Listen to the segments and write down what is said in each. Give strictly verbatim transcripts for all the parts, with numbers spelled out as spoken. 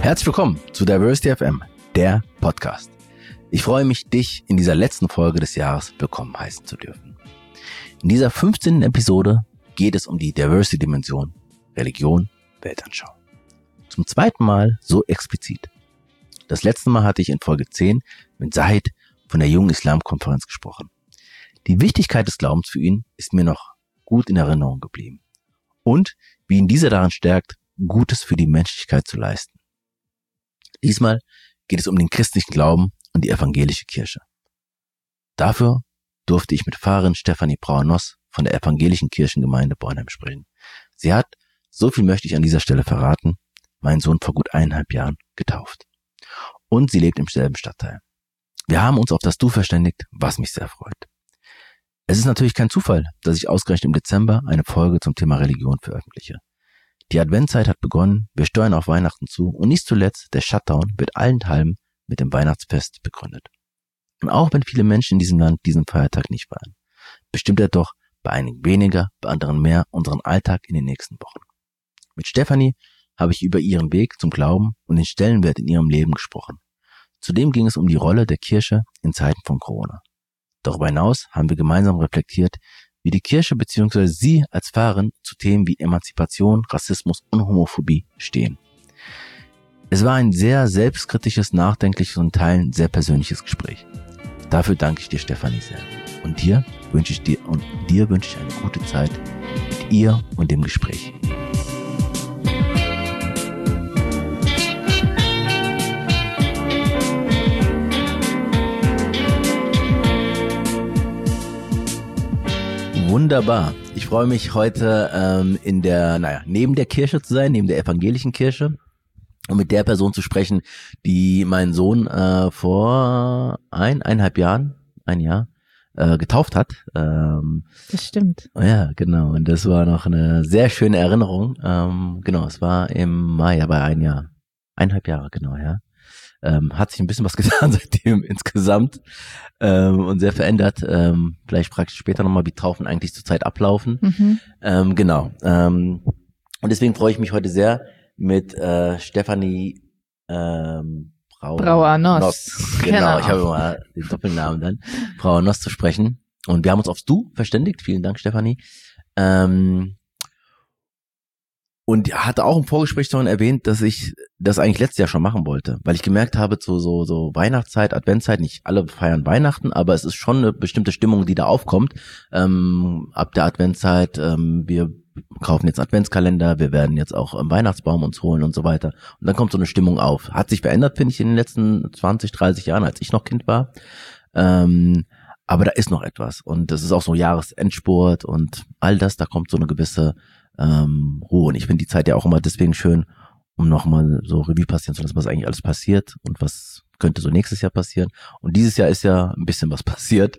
Herzlich willkommen zu Diversity F M, der Podcast. Ich freue mich, dich in dieser letzten Folge des Jahres willkommen heißen zu dürfen. In dieser fünfzehnten Episode geht es um die Diversity-Dimension Religion, Weltanschauung. Zum zweiten Mal so explizit. Das letzte Mal hatte ich in Folge zehn mit Said von der Jungen Islam-Konferenz gesprochen. Die Wichtigkeit des Glaubens für ihn ist mir noch gut in Erinnerung geblieben. Und wie ihn dieser daran stärkt, Gutes für die Menschlichkeit zu leisten. Diesmal geht es um den christlichen Glauben und die evangelische Kirche. Dafür durfte ich mit Pfarrerin Stefanie Brauer-Noss von der evangelischen Kirchengemeinde Bornheim sprechen. Sie hat, so viel möchte ich an dieser Stelle verraten, meinen Sohn vor gut eineinhalb Jahren getauft. Und sie lebt im selben Stadtteil. Wir haben uns auf das Du verständigt, was mich sehr freut. Es ist natürlich kein Zufall, dass ich ausgerechnet im Dezember eine Folge zum Thema Religion veröffentliche. Die Adventszeit hat begonnen, wir steuern auf Weihnachten zu und nicht zuletzt der Shutdown wird allenthalben mit dem Weihnachtsfest begründet. Und auch wenn viele Menschen in diesem Land diesen Feiertag nicht feiern, bestimmt er doch bei einigen weniger, bei anderen mehr unseren Alltag in den nächsten Wochen. Mit Stefanie habe ich über ihren Weg zum Glauben und den Stellenwert in ihrem Leben gesprochen. Zudem ging es um die Rolle der Kirche in Zeiten von Corona. Darüber hinaus haben wir gemeinsam reflektiert, wie die Kirche bzw. sie als Pfarrerin zu Themen wie Emanzipation, Rassismus und Homophobie stehen. Es war ein sehr selbstkritisches, nachdenkliches und in Teilen sehr persönliches Gespräch. Dafür danke ich dir, Stefanie, sehr. Und dir wünsche ich dir und dir wünsche ich eine gute Zeit mit ihr und dem Gespräch. Wunderbar. Ich freue mich heute ähm, in der, naja, neben der Kirche zu sein, neben der evangelischen Kirche und mit der Person zu sprechen, die meinen Sohn äh, vor ein, eineinhalb Jahren, ein Jahr, äh, getauft hat. Ähm, das stimmt. Ja, genau. Und das war noch eine sehr schöne Erinnerung. Ähm, genau, es war im Mai, aber ein Jahr, eineinhalb Jahre, genau, ja. Ähm, hat sich ein bisschen was getan seitdem insgesamt ähm, und sehr verändert. Ähm, vielleicht frage ich später nochmal, wie Taufen eigentlich zurzeit ablaufen. Mhm. Ähm, genau. Ähm, und deswegen freue ich mich heute sehr mit äh, Stefanie ähm, Brauer, Brauer-Noss. Genau, genau, ich habe immer den Doppelnamen dann. Brauer-Noss zu sprechen. Und wir haben uns aufs Du verständigt. Vielen Dank, Stefanie. Ähm, Und hatte auch im Vorgespräch schon erwähnt, dass ich das eigentlich letztes Jahr schon machen wollte, weil ich gemerkt habe, so so so Weihnachtszeit, Adventszeit, nicht alle feiern Weihnachten, aber es ist schon eine bestimmte Stimmung, die da aufkommt. Ähm, ab der Adventszeit, ähm, wir kaufen jetzt Adventskalender, wir werden jetzt auch einen Weihnachtsbaum uns holen und so weiter. Und dann kommt so eine Stimmung auf. Hat sich verändert, finde ich, in den letzten zwanzig, dreißig Jahren, als ich noch Kind war. Ähm, aber da ist noch etwas. Und das ist auch so Jahresendspurt und all das, da kommt so eine gewisse ähm, Ruhe. Und ich finde die Zeit ja auch immer deswegen schön, um nochmal so Revue passieren zu lassen, was eigentlich alles passiert und was könnte so nächstes Jahr passieren. Und dieses Jahr ist ja ein bisschen was passiert.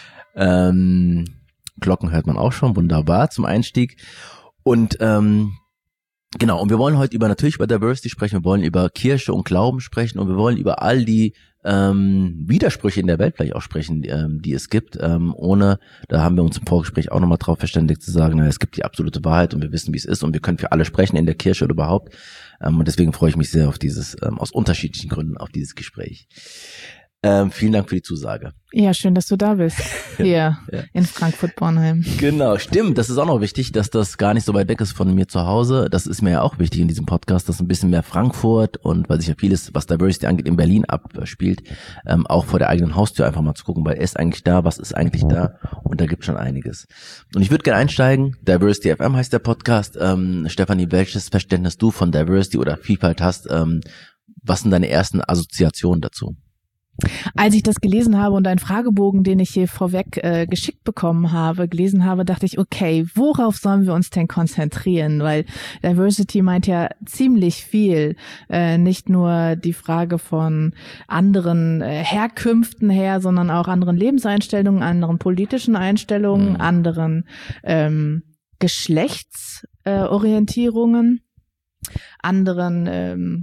Ähm, Glocken hört man auch schon, wunderbar zum Einstieg. Und ähm, genau, und wir wollen heute über natürlich über Diversity sprechen, wir wollen über Kirche und Glauben sprechen und wir wollen über all die ähm, Widersprüche in der Welt vielleicht auch sprechen, ähm, die es gibt, ähm, ohne, da haben wir uns im Vorgespräch auch nochmal drauf verständigt zu sagen, na, es gibt die absolute Wahrheit und wir wissen, wie es ist und wir können für alle sprechen in der Kirche oder überhaupt, ähm, und deswegen freue ich mich sehr auf dieses, ähm, aus unterschiedlichen Gründen auf dieses Gespräch. Ähm, vielen Dank für die Zusage. Ja, schön, dass du da bist. Hier ja. in Frankfurt-Bornheim. Genau, stimmt. Das ist auch noch wichtig, dass das gar nicht so weit weg ist von mir zu Hause. Das ist mir ja auch wichtig in diesem Podcast, dass ein bisschen mehr Frankfurt und weil sich ja vieles, was Diversity angeht, in Berlin abspielt, ähm, auch vor der eigenen Haustür einfach mal zu gucken, weil er ist eigentlich da, was ist eigentlich da und da gibt schon einiges. Und ich würde gerne einsteigen. Diversity F M heißt der Podcast. Ähm, Stefanie, welches Verständnis du von Diversity oder Vielfalt hast? Ähm, was sind deine ersten Assoziationen dazu? Als ich das gelesen habe und einen Fragebogen, den ich hier vorweg äh, geschickt bekommen habe, gelesen habe, dachte ich, okay, worauf sollen wir uns denn konzentrieren? Weil Diversity meint ja ziemlich viel. Äh, nicht nur die Frage von anderen äh, Herkünften her, sondern auch anderen Lebenseinstellungen, anderen politischen Einstellungen, mhm. anderen ähm, Geschlechtsorientierungen, äh, anderen ähm,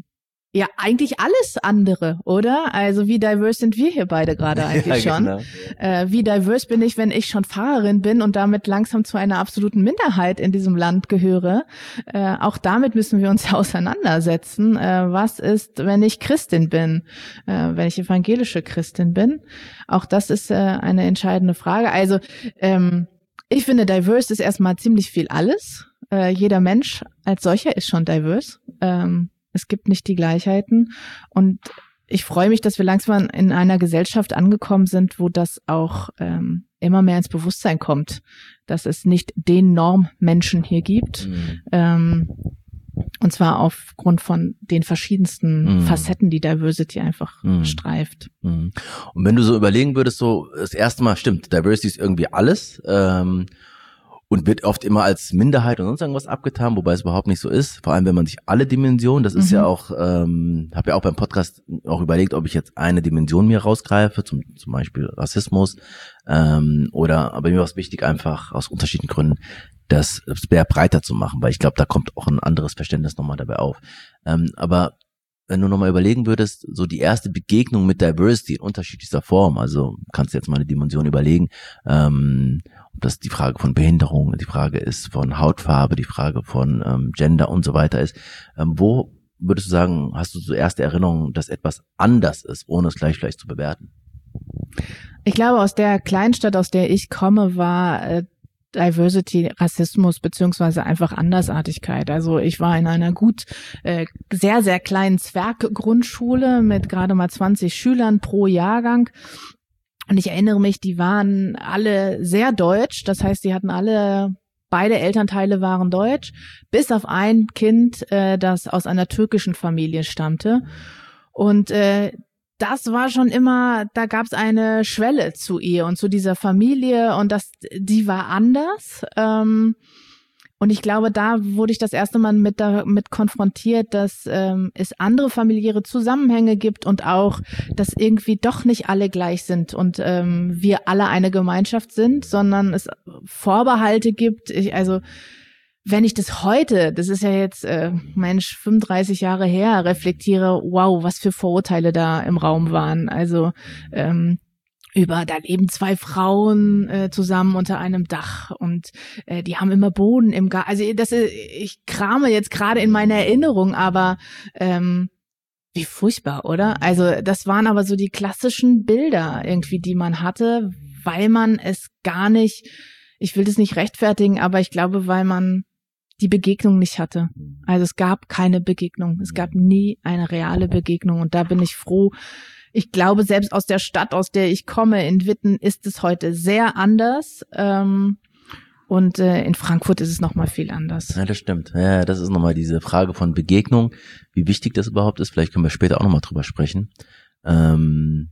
Ja, eigentlich alles andere, oder? Also wie diverse sind wir hier beide gerade eigentlich ja, schon? Genau. Äh, wie diverse bin ich, wenn ich schon Pfarrerin bin und damit langsam zu einer absoluten Minderheit in diesem Land gehöre? Äh, auch damit müssen wir uns ja auseinandersetzen. Äh, was ist, wenn ich Christin bin? Äh, wenn ich evangelische Christin bin? Auch das ist äh, eine entscheidende Frage. Also ähm, ich finde, diverse ist erstmal ziemlich viel alles. Äh, jeder Mensch als solcher ist schon diverse. Ähm, Es gibt nicht die Gleichheiten und ich freue mich, dass wir langsam in einer Gesellschaft angekommen sind, wo das auch ähm, immer mehr ins Bewusstsein kommt, dass es nicht den Normmenschen hier gibt, mhm. ähm, und zwar aufgrund von den verschiedensten mhm. Facetten, die Diversity einfach mhm. streift. Mhm. Und wenn du so überlegen würdest, so das erste Mal stimmt, Diversity ist irgendwie alles, ähm, und wird oft immer als Minderheit und sonst irgendwas abgetan, wobei es überhaupt nicht so ist. Vor allem, wenn man sich alle Dimensionen, das ist mhm. ja auch, ähm, habe ja auch beim Podcast auch überlegt, ob ich jetzt eine Dimension mir rausgreife, zum zum Beispiel Rassismus, ähm, oder, aber mir war es wichtig, einfach aus unterschiedlichen Gründen, das mehr breiter zu machen, weil ich glaube, da kommt auch ein anderes Verständnis nochmal dabei auf. Ähm, aber wenn du nochmal überlegen würdest, so die erste Begegnung mit Diversity in unterschiedlichster Form, also kannst du jetzt mal eine Dimension überlegen, ähm, ob das die Frage von Behinderung, die Frage ist von Hautfarbe, die Frage von ähm, Gender und so weiter ist. Ähm, wo würdest du sagen, hast du so erste Erinnerungen, dass etwas anders ist, ohne es gleich vielleicht zu bewerten? Ich glaube, aus der Kleinstadt, aus der ich komme, war äh, Diversity, Rassismus beziehungsweise einfach Andersartigkeit. Also ich war in einer gut, äh, sehr, sehr kleinen Zwerggrundschule mit gerade mal zwanzig Schülern pro Jahrgang. Und ich erinnere mich, die waren alle sehr deutsch. Das heißt, die hatten alle, beide Elternteile waren deutsch, bis auf ein Kind, äh, das aus einer türkischen Familie stammte. Und äh, das war schon immer, da gab es eine Schwelle zu ihr und zu dieser Familie und das, die war anders. Ähm, und ich glaube, da wurde ich das erste Mal mit damit konfrontiert, dass ähm, es andere familiäre Zusammenhänge gibt und auch, dass irgendwie doch nicht alle gleich sind und ähm, wir alle eine Gemeinschaft sind, sondern es Vorbehalte gibt. Ich, also wenn ich das heute, das ist ja jetzt, äh, Mensch, fünfunddreißig Jahre her, reflektiere, wow, was für Vorurteile da im Raum waren. Also ähm, über, da leben zwei Frauen äh, zusammen unter einem Dach und äh, die haben immer Boden im Garten. Also das, ich krame jetzt gerade in meiner Erinnerung, aber ähm, wie furchtbar, oder? Also das waren aber so die klassischen Bilder irgendwie, die man hatte, weil man es gar nicht, ich will das nicht rechtfertigen, aber ich glaube, weil man die Begegnung nicht hatte. Also es gab keine Begegnung. Es gab nie eine reale Begegnung. Und da bin ich froh. Ich glaube, selbst aus der Stadt, aus der ich komme, in Witten, ist es heute sehr anders. Ähm, und äh, in Frankfurt ist es nochmal viel anders. Ja, das stimmt. Ja, das ist nochmal diese Frage von Begegnung, wie wichtig das überhaupt ist. Vielleicht können wir später auch nochmal drüber sprechen. Ähm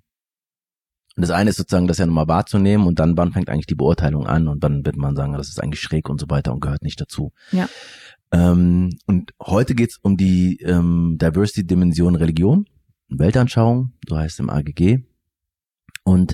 Und das eine ist sozusagen, das ja nochmal wahrzunehmen und dann, wann fängt eigentlich die Beurteilung an und dann wird man sagen, das ist eigentlich schräg und so weiter und gehört nicht dazu. Ja. Ähm, und heute geht's um die ähm, Diversity-Dimension Religion, Weltanschauung, so heißt es im A G G. Und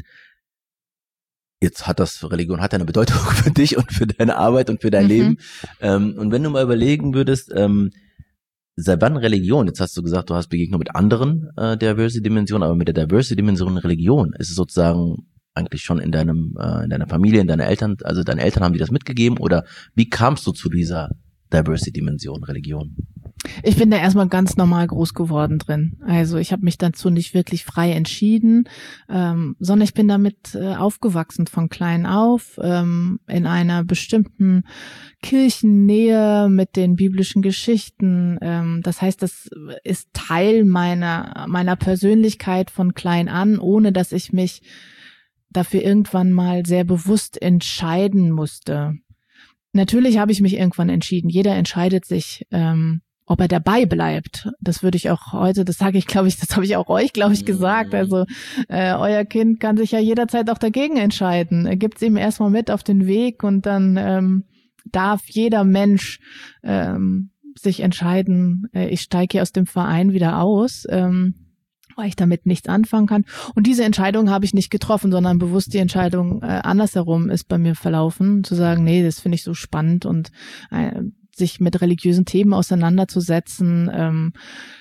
jetzt hat das, Religion hat eine Bedeutung für dich und für deine Arbeit und für dein mhm. Leben. Ähm, und wenn du mal überlegen würdest, ähm, seit wann Religion? Jetzt hast du gesagt, du hast Begegnung mit anderen äh, Diversity-Dimensionen, aber mit der Diversity-Dimension Religion ist es sozusagen eigentlich schon in deinem, äh, in deiner Familie, in deiner Eltern, also deine Eltern haben dir das mitgegeben oder wie kamst du zu dieser Diversity-Dimension Religion? Ich bin da erstmal ganz normal groß geworden drin. Also ich habe mich dazu nicht wirklich frei entschieden, ähm, sondern ich bin damit äh, aufgewachsen von klein auf, ähm, in einer bestimmten Kirchennähe mit den biblischen Geschichten. Ähm, das heißt, das ist Teil meiner meiner Persönlichkeit von klein an, ohne dass ich mich dafür irgendwann mal sehr bewusst entscheiden musste. Natürlich habe ich mich irgendwann entschieden. Jeder entscheidet sich, ähm, ob er dabei bleibt. Das würde ich auch heute, das sage ich, glaube ich, das habe ich auch euch, glaube ich, gesagt. Also äh, euer Kind kann sich ja jederzeit auch dagegen entscheiden. Er gibt es ihm erstmal mit auf den Weg und dann ähm, darf jeder Mensch ähm, sich entscheiden, äh, ich steige hier aus dem Verein wieder aus, ähm, weil ich damit nichts anfangen kann. Und diese Entscheidung habe ich nicht getroffen, sondern bewusst die Entscheidung äh, andersherum ist bei mir verlaufen, zu sagen, nee, das finde ich so spannend und äh, sich mit religiösen Themen auseinanderzusetzen, ähm,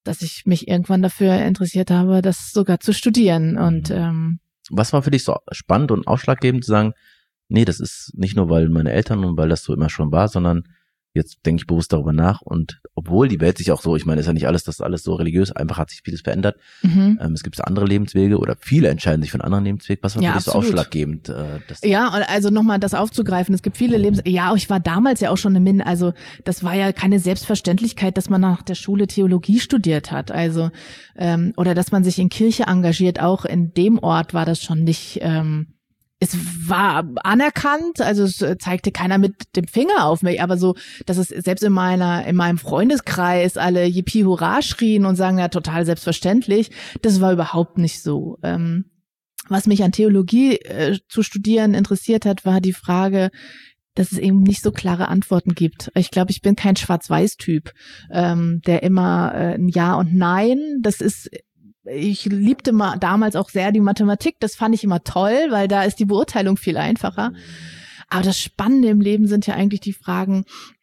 dass ich mich irgendwann dafür interessiert habe, das sogar zu studieren. Und ähm, was war für dich so spannend und ausschlaggebend zu sagen, nee, das ist nicht nur, weil meine Eltern und weil das so immer schon war, sondern jetzt denke ich bewusst darüber nach und obwohl die Welt sich auch so, ich meine, ist ja nicht alles, das ist alles so religiös, einfach hat sich vieles verändert. Mhm. Ähm, es gibt andere Lebenswege oder viele entscheiden sich für einen anderen Lebensweg. Was war ja, für dich so ausschlaggebend? Äh, das ja, also nochmal das aufzugreifen, es gibt viele Lebens... Ja, ich war damals ja auch schon eine Min, also das war ja keine Selbstverständlichkeit, dass man nach der Schule Theologie studiert hat, also ähm, oder dass man sich in Kirche engagiert, auch in dem Ort war das schon nicht... Ähm, Es war anerkannt, also es zeigte keiner mit dem Finger auf mich, aber so, dass es selbst in meiner, in meinem Freundeskreis alle Yippie Hurra schrien und sagen, ja, total selbstverständlich, das war überhaupt nicht so. Ähm, was mich an Theologie äh, zu studieren interessiert hat, war die Frage, dass es eben nicht so klare Antworten gibt. Ich glaube, ich bin kein Schwarz-Weiß-Typ, ähm, der immer äh, ein Ja und Nein, das ist Ich liebte mal damals auch sehr die Mathematik, das fand ich immer toll, weil da ist die Beurteilung viel einfacher. Aber das Spannende im Leben sind ja eigentlich die Fragen,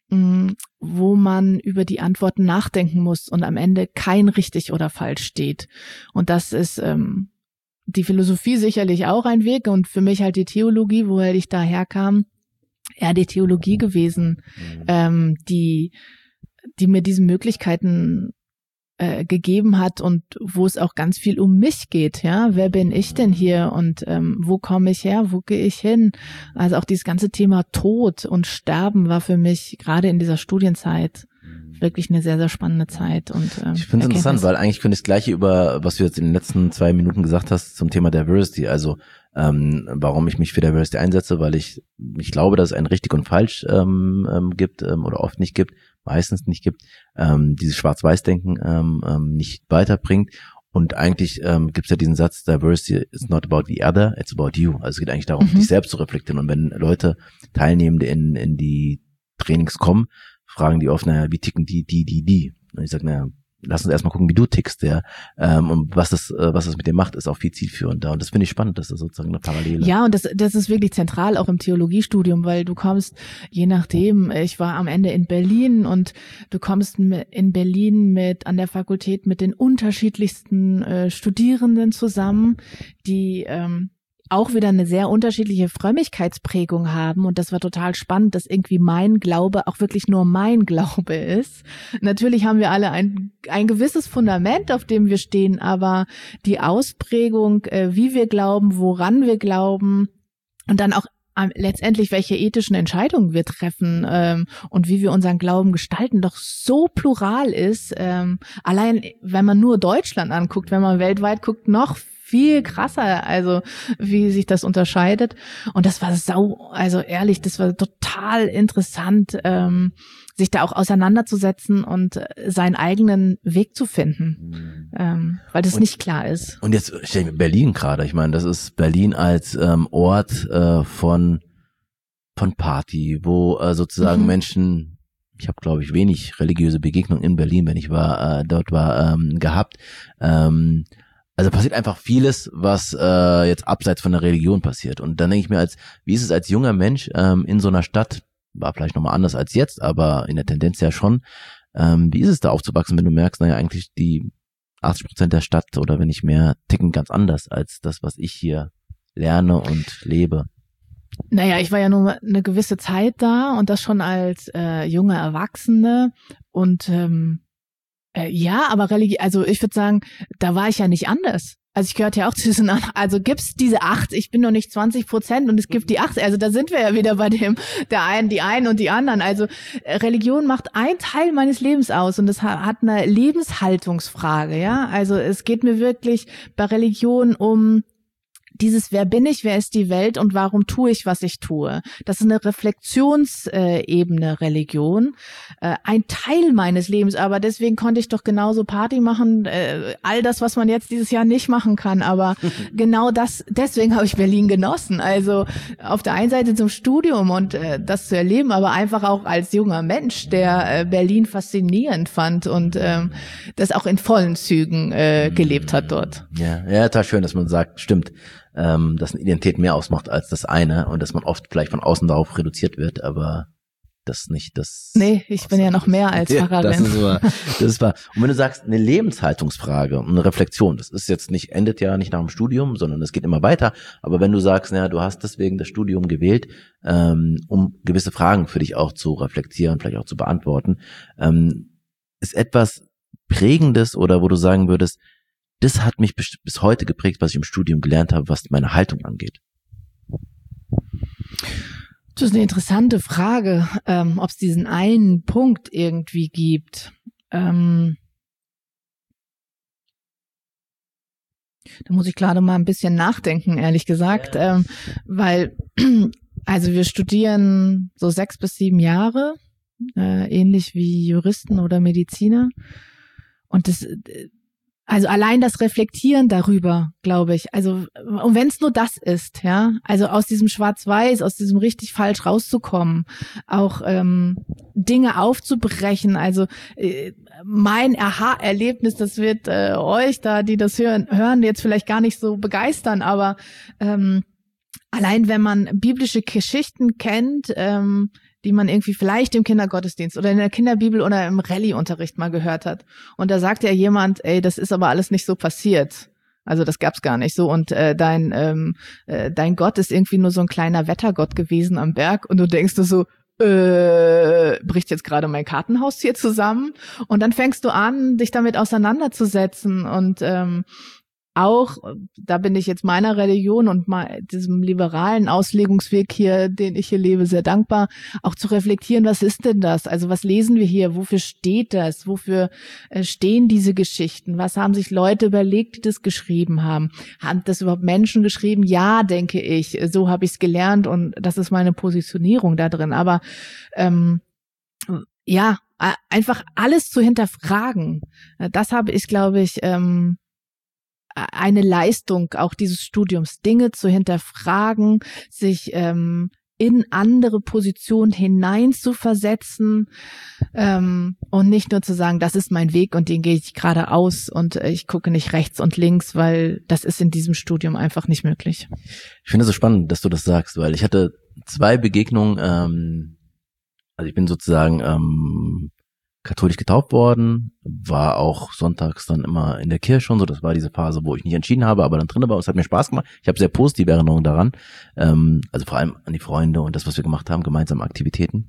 wo man über die Antworten nachdenken muss und am Ende kein richtig oder falsch steht. Und das ist ähm, die Philosophie sicherlich auch ein Weg und für mich halt die Theologie, woher ich daher kam, eher die Theologie gewesen, ähm, die, die mir diese Möglichkeiten Äh, gegeben hat und wo es auch ganz viel um mich geht, ja, wer bin ich denn hier und ähm, wo komme ich her, wo gehe ich hin, also auch dieses ganze Thema Tod und Sterben war für mich gerade in dieser Studienzeit wirklich eine sehr, sehr spannende Zeit. Und ähm, ich finde es interessant, weil eigentlich könnte ich das Gleiche über, was du jetzt in den letzten zwei Minuten gesagt hast, zum Thema Diversity, also ähm, warum ich mich für Diversity einsetze, weil ich ich glaube, dass es ein richtig und falsch ähm, ähm, gibt ähm, oder oft nicht gibt, meistens nicht gibt, ähm, dieses Schwarz-Weiß-Denken ähm, ähm, nicht weiterbringt. Und eigentlich ähm, gibt es ja diesen Satz, Diversity is not about the other, it's about you. Also es geht eigentlich darum, mhm. dich selbst zu reflektieren. Und wenn Leute, Teilnehmende in in die Trainings kommen, fragen die oft, naja, wie ticken die, die, die, die? Und ich sage, naja, lass uns erstmal gucken, wie du tickst, ja. Ähm, und was das, äh, was das mit dir macht, ist auch viel zielführender. Und das finde ich spannend, dass das sozusagen eine Parallele. Ja, und das, das ist wirklich zentral auch im Theologiestudium, weil du kommst, je nachdem, ich war am Ende in Berlin und du kommst in Berlin mit, an der Fakultät mit den unterschiedlichsten äh, Studierenden zusammen, die, ähm, auch wieder eine sehr unterschiedliche Frömmigkeitsprägung haben und das war total spannend, dass irgendwie mein Glaube auch wirklich nur mein Glaube ist. Natürlich haben wir alle ein ein gewisses Fundament, auf dem wir stehen, aber die Ausprägung, äh, wie wir glauben, woran wir glauben und dann auch ähm, letztendlich, welche ethischen Entscheidungen wir treffen ähm, und wie wir unseren Glauben gestalten, doch so plural ist. Ähm, allein, wenn man nur Deutschland anguckt, wenn man weltweit guckt, noch viel krasser, also wie sich das unterscheidet. Und das war sau, also ehrlich, das war total interessant, ähm, sich da auch auseinanderzusetzen und äh, seinen eigenen Weg zu finden, mhm. ähm, weil das und, nicht klar ist. Und jetzt stell ich mir Berlin gerade, ich meine, das ist Berlin als ähm, Ort äh, von von Party, wo äh, sozusagen mhm. Menschen, ich habe glaube ich wenig religiöse Begegnungen in Berlin, wenn ich war, äh, dort war, ähm, gehabt, ähm, also passiert einfach vieles, was äh, jetzt abseits von der Religion passiert. Und dann denke ich mir, als wie ist es als junger Mensch ähm, in so einer Stadt, war vielleicht nochmal anders als jetzt, aber in der Tendenz ja schon, ähm, wie ist es da aufzuwachsen, wenn du merkst, naja, eigentlich die achtzig Prozent der Stadt oder wenn nicht mehr, ticken ganz anders als das, was ich hier lerne und lebe. Naja, ich war ja nur eine gewisse Zeit da und das schon als äh, junge Erwachsene und ähm, ja, aber Religion, also ich würde sagen, da war ich ja nicht anders. Also ich gehörte ja auch zu diesen, also gibt's diese acht, ich bin noch nicht zwanzig Prozent und es gibt die acht, also da sind wir ja wieder bei dem, der einen, die einen und die anderen. Also Religion macht einen Teil meines Lebens aus und das hat eine Lebenshaltungsfrage, ja. Also es geht mir wirklich bei Religion um dieses, wer bin ich, wer ist die Welt und warum tue ich, was ich tue? Das ist eine Reflexionsebene Religion, äh, ein Teil meines Lebens, aber deswegen konnte ich doch genauso Party machen, äh, all das, was man jetzt dieses Jahr nicht machen kann, aber genau das, deswegen habe ich Berlin genossen, also auf der einen Seite zum Studium und äh, das zu erleben, aber einfach auch als junger Mensch, der äh, Berlin faszinierend fand und ähm, das auch in vollen Zügen äh, gelebt hat dort. Ja, ja, total schön, dass man sagt, stimmt, dass eine Identität mehr ausmacht als das eine und dass man oft vielleicht von außen darauf reduziert wird, aber das nicht das. Nee, ich bin ja noch mehr als Pfarrerin. Das ist wahr. Das ist wahr. Und wenn du sagst, eine Lebenshaltungsfrage, eine Reflexion, das ist jetzt nicht, endet ja nicht nach dem Studium, sondern es geht immer weiter. Aber wenn du sagst, naja, du hast deswegen das Studium gewählt, ähm, um gewisse Fragen für dich auch zu reflektieren, vielleicht auch zu beantworten, ähm, ist etwas Prägendes oder wo du sagen würdest, das hat mich bis, bis heute geprägt, was ich im Studium gelernt habe, was meine Haltung angeht? Das ist eine interessante Frage, ähm, ob es diesen einen Punkt irgendwie gibt. Ähm, da muss ich gerade mal ein bisschen nachdenken, ehrlich gesagt, ähm, weil, also wir studieren so sechs bis sieben Jahre, äh, ähnlich wie Juristen oder Mediziner. Und das, also allein das Reflektieren darüber, glaube ich, also und wenn es nur das ist, ja, also aus diesem Schwarz-Weiß, aus diesem richtig falsch rauszukommen, auch ähm, Dinge aufzubrechen, also äh, mein Aha-Erlebnis, das wird äh, euch da, die das hören, hören jetzt vielleicht gar nicht so begeistern, aber ähm, allein wenn man biblische Geschichten kennt, ähm, die man irgendwie vielleicht im Kindergottesdienst oder in der Kinderbibel oder im Rallye-Unterricht mal gehört hat. Und da sagt ja jemand, ey, das ist aber alles nicht so passiert. Also das gab's gar nicht so. Und äh, dein ähm, äh, dein Gott ist irgendwie nur so ein kleiner Wettergott gewesen am Berg. Und du denkst du so, äh, bricht jetzt gerade mein Kartenhaus hier zusammen? Und dann fängst du an, dich damit auseinanderzusetzen und ähm, auch, da bin ich jetzt meiner Religion und mal diesem liberalen Auslegungsweg hier, den ich hier lebe, sehr dankbar, auch zu reflektieren, was ist denn das? Also was lesen wir hier? Wofür steht das? Wofür äh, stehen diese Geschichten? Was haben sich Leute überlegt, die das geschrieben haben? Haben das überhaupt Menschen geschrieben? Ja, denke ich. So habe ich es gelernt und das ist meine Positionierung da drin. Aber ähm, ja, einfach alles zu hinterfragen. Das habe ich, glaube ich, ähm, eine Leistung auch dieses Studiums, Dinge zu hinterfragen, sich ähm, in andere Positionen hinein zu versetzen ähm, und nicht nur zu sagen, das ist mein Weg und den gehe ich geradeaus und äh, ich gucke nicht rechts und links, weil das ist in diesem Studium einfach nicht möglich. Ich finde es so spannend, dass du das sagst, weil ich hatte zwei Begegnungen, ähm, also ich bin sozusagen ähm, katholisch getauft worden, war auch sonntags dann immer in der Kirche und so, das war diese Phase, wo ich nicht entschieden habe, aber dann drin war, es hat mir Spaß gemacht, ich habe sehr positive Erinnerungen daran, ähm, also vor allem an die Freunde und das, was wir gemacht haben, gemeinsame Aktivitäten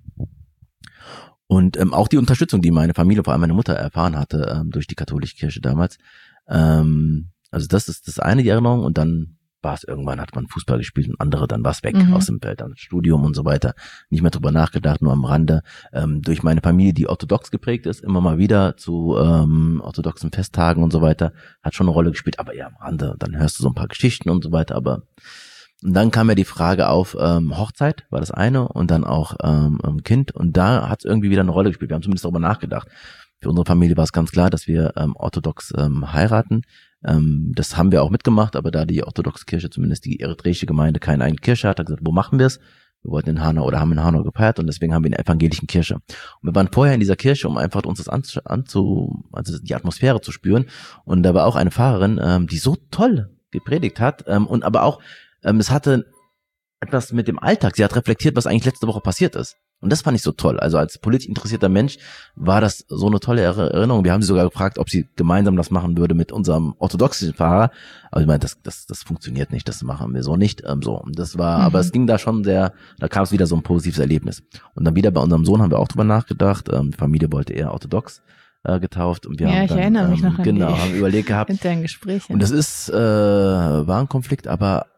und ähm, auch die Unterstützung, die meine Familie, vor allem meine Mutter erfahren hatte, ähm, durch die katholische Kirche damals, ähm, also das ist das eine, die Erinnerung und dann war es irgendwann, hat man Fußball gespielt und andere, dann war es weg mhm. aus dem Feld, dann Studium und so weiter, nicht mehr drüber nachgedacht, nur am Rande, ähm, durch meine Familie, die orthodox geprägt ist, immer mal wieder zu ähm, orthodoxen Festtagen und so weiter, hat schon eine Rolle gespielt, aber ja, am Rande, dann hörst du so ein paar Geschichten und so weiter, aber und dann kam ja die Frage auf, ähm, Hochzeit war das eine und dann auch ähm, Kind und da hat es irgendwie wieder eine Rolle gespielt, wir haben zumindest darüber nachgedacht. Für unsere Familie war es ganz klar, dass wir ähm, orthodox ähm, heiraten. Ähm, das haben wir auch mitgemacht, aber da die orthodoxe Kirche, zumindest die eritreische Gemeinde, keine eigene Kirche hat, hat gesagt, wo machen wir es? Wir wollten in Hanau oder haben in Hanau gefeiert und deswegen haben wir in der evangelischen Kirche. Und wir waren vorher in dieser Kirche, um einfach uns das anzu, anzu also die Atmosphäre zu spüren. Und da war auch eine Pfarrerin, ähm, die so toll gepredigt hat ähm, und aber auch, ähm, es hatte etwas mit dem Alltag. Sie hat reflektiert, was eigentlich letzte Woche passiert ist. Und das fand ich so toll. Also als politisch interessierter Mensch war das so eine tolle Erinnerung. Wir haben sie sogar gefragt, ob sie gemeinsam das machen würde mit unserem orthodoxen Pfarrer. Aber ich meine, das, das, das funktioniert nicht. Das machen wir so nicht. Ähm, so. Und das war, mhm. aber es ging da schon sehr, da kam es wieder so ein positives Erlebnis. Und dann wieder bei unserem Sohn haben wir auch drüber nachgedacht. Ähm, die Familie wollte eher orthodox äh, getauft. Und wir ja, haben ich dann, erinnere mich ähm, noch an genau, die haben überlegt gehabt. internen Gespräche. Und das ist, äh, war ein Konflikt, aber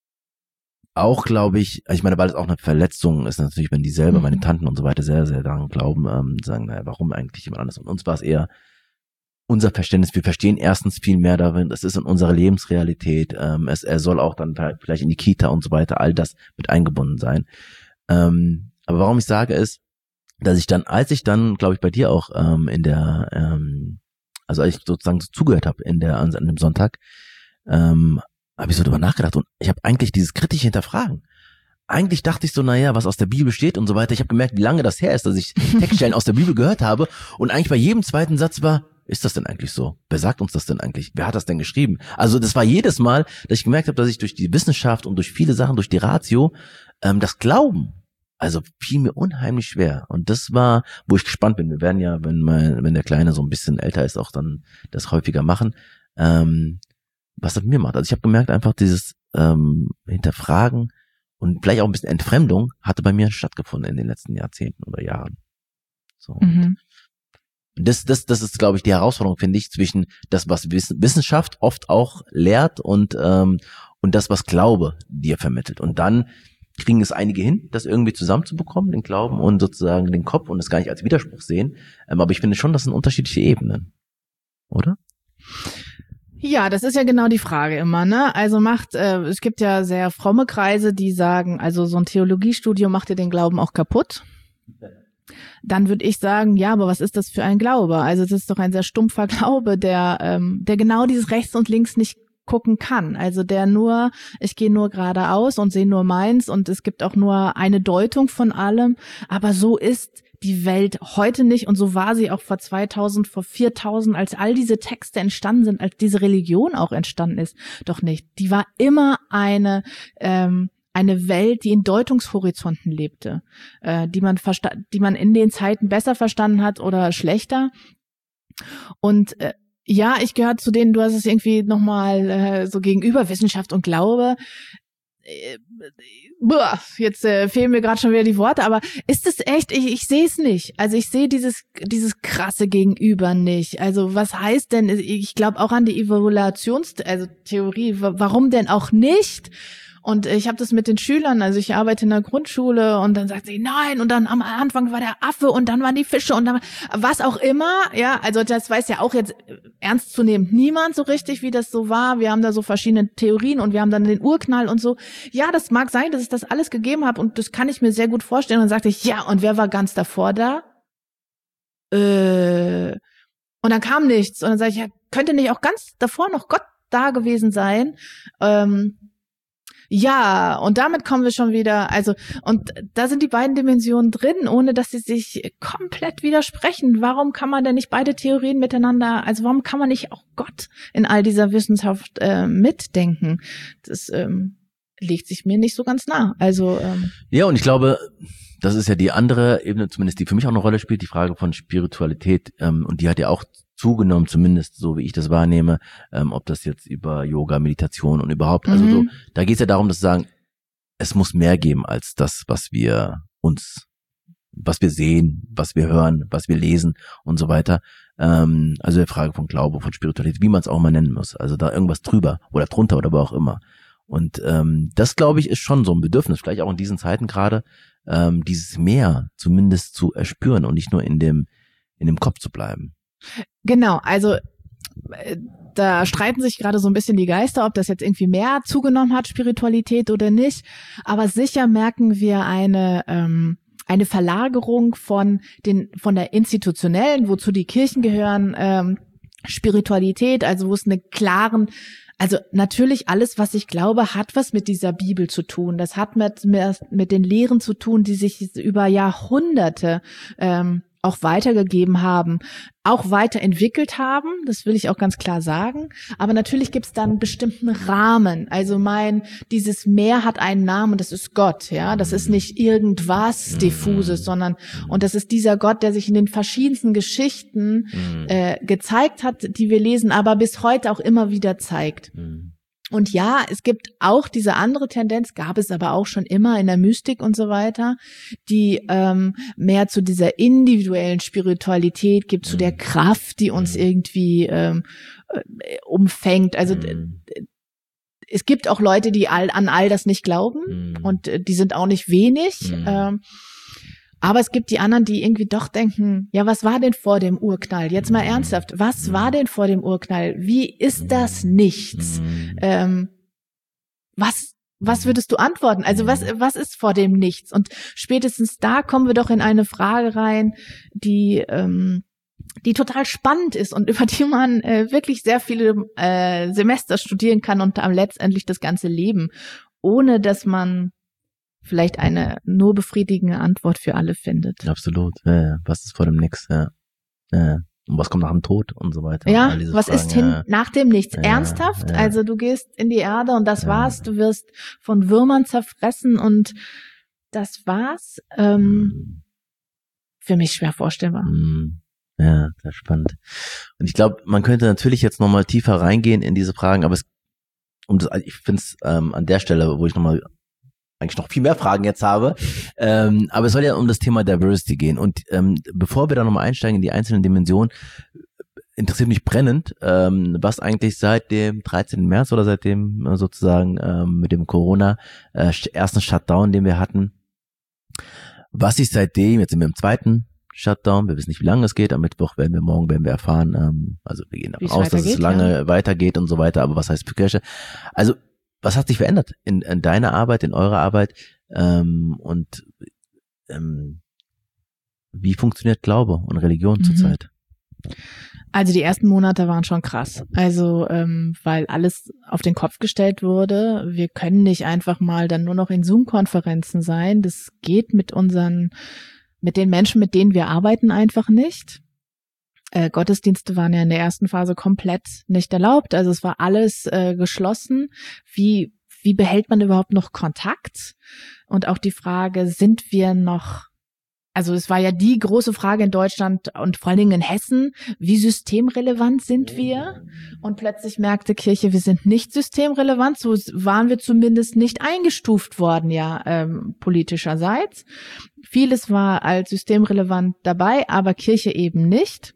auch, glaube ich, ich meine, weil es auch eine Verletzung ist, natürlich, wenn die selber, mhm. meine Tanten und so weiter, sehr, sehr daran glauben, ähm, sagen, naja, warum eigentlich jemand anderes? Und uns war es eher unser Verständnis. Wir verstehen erstens viel mehr darin, es ist in unserer Lebensrealität, ähm, es, er soll auch dann vielleicht in die Kita und so weiter, all das mit eingebunden sein. Ähm, aber warum ich sage, ist, dass ich dann, als ich dann, glaube ich, bei dir auch ähm, in der, ähm, also als ich sozusagen so zugehört habe in der, an, an dem Sonntag, ähm, habe ich so drüber nachgedacht und ich habe eigentlich dieses kritische Hinterfragen. Eigentlich dachte ich so, naja, was aus der Bibel steht und so weiter. Ich habe gemerkt, wie lange das her ist, dass ich Textstellen aus der Bibel gehört habe und eigentlich bei jedem zweiten Satz war, ist das denn eigentlich so? Wer sagt uns das denn eigentlich? Wer hat das denn geschrieben? Also das war jedes Mal, dass ich gemerkt habe, dass ich durch die Wissenschaft und durch viele Sachen, durch die Ratio, ähm, das Glauben Also fiel mir unheimlich schwer. Und das war, wo ich gespannt bin. Wir werden ja, wenn mein, wenn der Kleine so ein bisschen älter ist, auch dann das häufiger machen, ähm, was das mit mir macht. Also ich habe gemerkt, einfach dieses ähm, Hinterfragen und vielleicht auch ein bisschen Entfremdung hatte bei mir stattgefunden in den letzten Jahrzehnten oder Jahren. So. Mhm. Das, das, das ist, glaube ich, die Herausforderung, finde ich, zwischen das, was Wissenschaft oft auch lehrt und ähm, und das, was Glaube dir vermittelt. Und dann kriegen es einige hin, das irgendwie zusammenzubekommen, den Glauben und sozusagen den Kopf und es gar nicht als Widerspruch sehen. Ähm, aber ich finde schon, das sind unterschiedliche Ebenen, oder? Ja, das ist ja genau die Frage immer, ne? Also macht, äh, es gibt ja sehr fromme Kreise, die sagen, also so ein Theologiestudium macht dir den Glauben auch kaputt. Dann würde ich sagen, ja, aber was ist das für ein Glaube? Also es ist doch ein sehr stumpfer Glaube, der, ähm, der genau dieses Rechts und Links nicht gucken kann. Also der nur, ich gehe nur geradeaus und sehe nur meins und es gibt auch nur eine Deutung von allem. Aber so ist die Welt heute nicht und so war sie auch vor zweitausend, vor viertausend, als all diese Texte entstanden sind, als diese Religion auch entstanden ist, doch nicht. Die war immer eine ähm, eine Welt, die in Deutungshorizonten lebte, äh, die man versta- die man in den Zeiten besser verstanden hat oder schlechter. Und äh, ja, ich gehöre zu denen, du hast es irgendwie nochmal äh, so gegenüber Wissenschaft und Glaube. Äh, boah, jetzt äh, fehlen mir gerade schon wieder die Worte, aber ist es echt, ich, ich sehe es nicht. Also ich sehe dieses dieses krasse Gegenüber nicht. Also was heißt denn, ich glaube auch an die Evaluations, also Theorie, warum denn auch nicht? Und ich habe das mit den Schülern, also ich arbeite in der Grundschule und dann sagt sie, nein, und dann am Anfang war der Affe und dann waren die Fische und dann was auch immer, ja, also das weiß ja auch jetzt ernstzunehmend niemand so richtig, wie das so war. Wir haben da so verschiedene Theorien und wir haben dann den Urknall und so. Ja, das mag sein, dass es das alles gegeben hat und das kann ich mir sehr gut vorstellen. Und dann sagte ich, ja, und wer war ganz davor da? Äh, und dann kam nichts und dann sage ich, ja, könnte nicht auch ganz davor noch Gott da gewesen sein? Ähm, Ja, und damit kommen wir schon wieder, also, und da sind die beiden Dimensionen drin, ohne dass sie sich komplett widersprechen. Warum kann man denn nicht beide Theorien miteinander, also warum kann man nicht auch Gott in all dieser Wissenschaft äh, mitdenken? Das ähm, legt sich mir nicht so ganz nah. Also ähm, ja, und ich glaube, das ist ja die andere Ebene, zumindest die für mich auch eine Rolle spielt, die Frage von Spiritualität, ähm, und die hat ja auch zugenommen, zumindest so wie ich das wahrnehme, ähm, ob das jetzt über Yoga, Meditation und überhaupt, also Mhm. so, da geht es ja darum, dass wir sagen, es muss mehr geben als das, was wir uns, was wir sehen, was wir hören, was wir lesen und so weiter. Ähm, also die Frage von Glaube, von Spiritualität, wie man es auch mal nennen muss, also da irgendwas drüber oder drunter oder wo auch immer. Und ähm, das, glaube ich, ist schon so ein Bedürfnis, vielleicht auch in diesen Zeiten gerade, ähm, dieses Mehr zumindest zu erspüren und nicht nur in dem in dem Kopf zu bleiben. Genau, also äh, da streiten sich gerade so ein bisschen die Geister, ob das jetzt irgendwie mehr zugenommen hat, Spiritualität oder nicht. Aber sicher merken wir eine ähm, eine Verlagerung von den von der institutionellen, wozu die Kirchen gehören, ähm, Spiritualität, also wo es eine klaren, also natürlich alles, was ich glaube, hat was mit dieser Bibel zu tun. Das hat mit mit, mit den Lehren zu tun, die sich über Jahrhunderte ähm, auch weitergegeben haben, auch weiterentwickelt haben, das will ich auch ganz klar sagen, aber natürlich gibt es dann einen bestimmten Rahmen, also mein, dieses Meer hat einen Namen und das ist Gott, ja, das ist nicht irgendwas Diffuses, sondern, und das ist dieser Gott, der sich in den verschiedensten Geschichten äh, gezeigt hat, die wir lesen, aber bis heute auch immer wieder zeigt. Und ja, es gibt auch diese andere Tendenz, gab es aber auch schon immer in der Mystik und so weiter, die ähm, mehr zu dieser individuellen Spiritualität gibt, zu der Kraft, die uns irgendwie ähm, äh, umfängt. Also Mhm. es gibt auch Leute, die all, an all das nicht glauben Mhm. und äh, die sind auch nicht wenig. Mhm. Ähm, aber es gibt die anderen, die irgendwie doch denken, ja, was war denn vor dem Urknall? Jetzt mal ernsthaft, was war denn vor dem Urknall? Wie ist das nichts? Mhm. Ähm, was, was würdest du antworten? Also was, was ist vor dem Nichts? Und spätestens da kommen wir doch in eine Frage rein, die, ähm, die total spannend ist und über die man äh, wirklich sehr viele äh, Semester studieren kann und am letztendlich das ganze Leben, ohne dass man vielleicht eine nur befriedigende Antwort für alle findet. Absolut. Ja, ja. Was ist vor dem Nix? Ja. Ja. Und was kommt nach dem Tod und so weiter. Ja, All diese was Fragen, ist hin ja. nach dem Nichts? Ja, Ernsthaft? ja. Also du gehst in die Erde und das Ja. war's. Du wirst von Würmern zerfressen und das war's. Ähm, für mich schwer vorstellbar. Ja, das ist spannend. Und ich glaube, man könnte natürlich jetzt nochmal tiefer reingehen in diese Fragen, aber es, um das, ich finde es ähm, an der Stelle, wo ich nochmal eigentlich noch viel mehr Fragen jetzt habe, ähm, aber es soll ja um das Thema Diversity gehen. Und ähm, bevor wir da nochmal einsteigen in die einzelnen Dimensionen, interessiert mich brennend, ähm, was eigentlich seit dem dreizehnten März oder seit dem äh, sozusagen ähm, mit dem Corona äh, ersten Shutdown, den wir hatten, was sich seitdem, jetzt sind wir im zweiten Shutdown, wir wissen nicht, wie lange es geht, am Mittwoch werden wir, morgen werden wir erfahren, ähm, also wir gehen davon aus, dass es lange ja. weitergeht und so weiter, aber was heißt für Kirche? Also, was hat sich verändert in, in deiner Arbeit, in eurer Arbeit, ähm, und ähm, wie funktioniert Glaube und Religion mhm. zurzeit? Also die ersten Monate waren schon krass. Also ähm, weil alles auf den Kopf gestellt wurde. Wir können nicht einfach mal dann nur noch in Zoom-Konferenzen sein. Das geht mit unseren, mit den Menschen, mit denen wir arbeiten, einfach nicht. Äh, Gottesdienste waren ja in der ersten Phase komplett nicht erlaubt. Also es war alles äh, geschlossen. Wie wie behält man überhaupt noch Kontakt? Und auch die Frage, sind wir noch Also es war ja die große Frage in Deutschland und vor allen Dingen in Hessen, wie systemrelevant sind wir? Und plötzlich merkte Kirche, wir sind nicht systemrelevant, so waren wir zumindest nicht eingestuft worden, ja, ähm, politischerseits. Vieles war als systemrelevant dabei, aber Kirche eben nicht.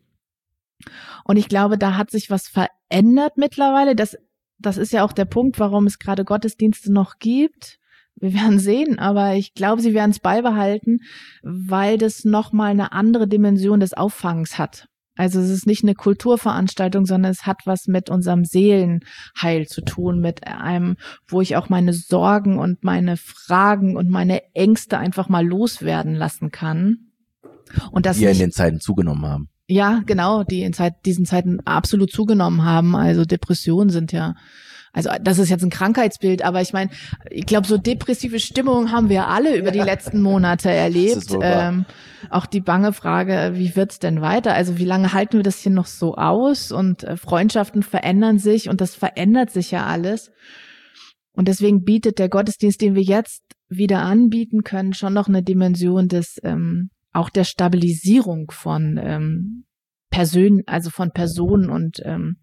Und ich glaube, da hat sich was verändert mittlerweile. Das, das ist ja auch der Punkt, warum es gerade Gottesdienste noch gibt. Wir werden sehen, aber ich glaube, sie werden es beibehalten, weil das nochmal eine andere Dimension des Auffangs hat. Also es ist nicht eine Kulturveranstaltung, sondern es hat was mit unserem Seelenheil zu tun, mit einem, wo ich auch meine Sorgen und meine Fragen und meine Ängste einfach mal loswerden lassen kann. Und das die ja in den Zeiten zugenommen haben. Ja, genau, die in Zeit, diesen Zeiten absolut zugenommen haben. Also Depressionen sind ja, also das ist jetzt ein Krankheitsbild, aber ich meine, ich glaube, so depressive Stimmungen haben wir alle über die letzten Monate erlebt. Ähm, auch die bange Frage, wie wird's denn weiter? Also wie lange halten wir das hier noch so aus? Und äh, Freundschaften verändern sich und das verändert sich ja alles. Und deswegen bietet der Gottesdienst, den wir jetzt wieder anbieten können, schon noch eine Dimension des ähm, auch der Stabilisierung von ähm, Personen, also von Personen und ähm,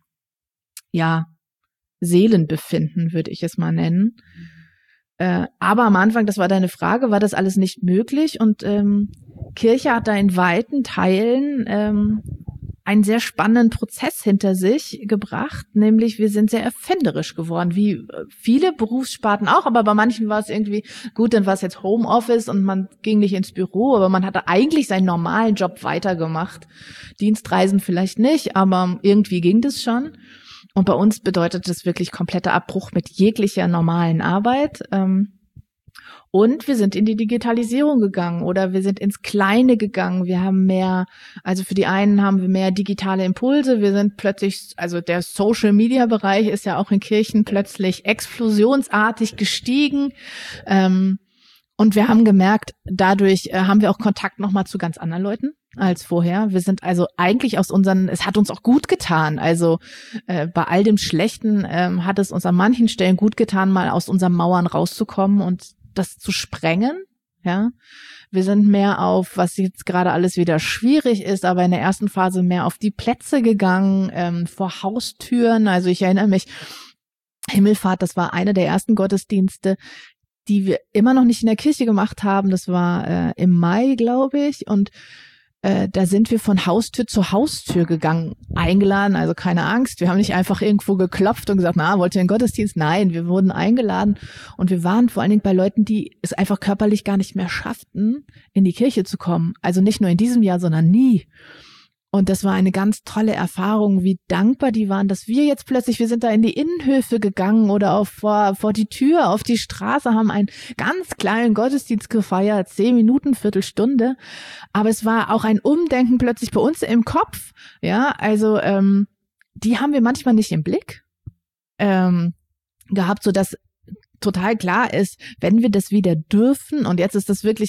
ja Seelenbefinden, würde ich es mal nennen. Äh, aber am Anfang, das war deine Frage, war das alles nicht möglich und ähm, Kirche hat da in weiten Teilen ähm, einen sehr spannenden Prozess hinter sich gebracht, nämlich wir sind sehr erfinderisch geworden, wie viele Berufssparten auch, aber bei manchen war es irgendwie, gut, dann war es jetzt Homeoffice und man ging nicht ins Büro, aber man hatte eigentlich seinen normalen Job weitergemacht. Dienstreisen vielleicht nicht, aber irgendwie ging das schon. Und bei uns bedeutet das wirklich kompletter Abbruch mit jeglicher normalen Arbeit. Und wir sind in die Digitalisierung gegangen oder wir sind ins Kleine gegangen. Wir haben mehr, also für die einen haben wir mehr digitale Impulse. Wir sind plötzlich, also der Social-Media-Bereich ist ja auch in Kirchen plötzlich explosionsartig gestiegen. Und wir haben gemerkt, dadurch haben wir auch Kontakt nochmal zu ganz anderen Leuten als vorher. Wir sind also eigentlich aus unseren, es hat uns auch gut getan. Also äh, bei all dem Schlechten ähm, hat es uns an manchen Stellen gut getan, mal aus unseren Mauern rauszukommen und das zu sprengen. Ja, wir sind mehr auf, was jetzt gerade alles wieder schwierig ist, aber in der ersten Phase mehr auf die Plätze gegangen, ähm, vor Haustüren. Also ich erinnere mich, Himmelfahrt, das war einer der ersten Gottesdienste, die wir immer noch nicht in der Kirche gemacht haben. Das war äh, im Mai, glaube ich, und Äh, da sind wir von Haustür zu Haustür gegangen, eingeladen, also keine Angst. Wir haben nicht einfach irgendwo geklopft und gesagt, na, wollt ihr einen Gottesdienst? Nein, wir wurden eingeladen und wir waren vor allen Dingen bei Leuten, die es einfach körperlich gar nicht mehr schafften, in die Kirche zu kommen. Also nicht nur in diesem Jahr, sondern nie. Und das war eine ganz tolle Erfahrung, wie dankbar die waren, dass wir jetzt plötzlich, wir sind da in die Innenhöfe gegangen oder auf, vor, vor die Tür, auf die Straße, haben einen ganz kleinen Gottesdienst gefeiert, zehn Minuten, Viertelstunde. Aber es war auch ein Umdenken plötzlich bei uns im Kopf. Ja, also ähm, die haben wir manchmal nicht im Blick ähm, gehabt, sodass total klar ist, wenn wir das wieder dürfen, und jetzt ist das wirklich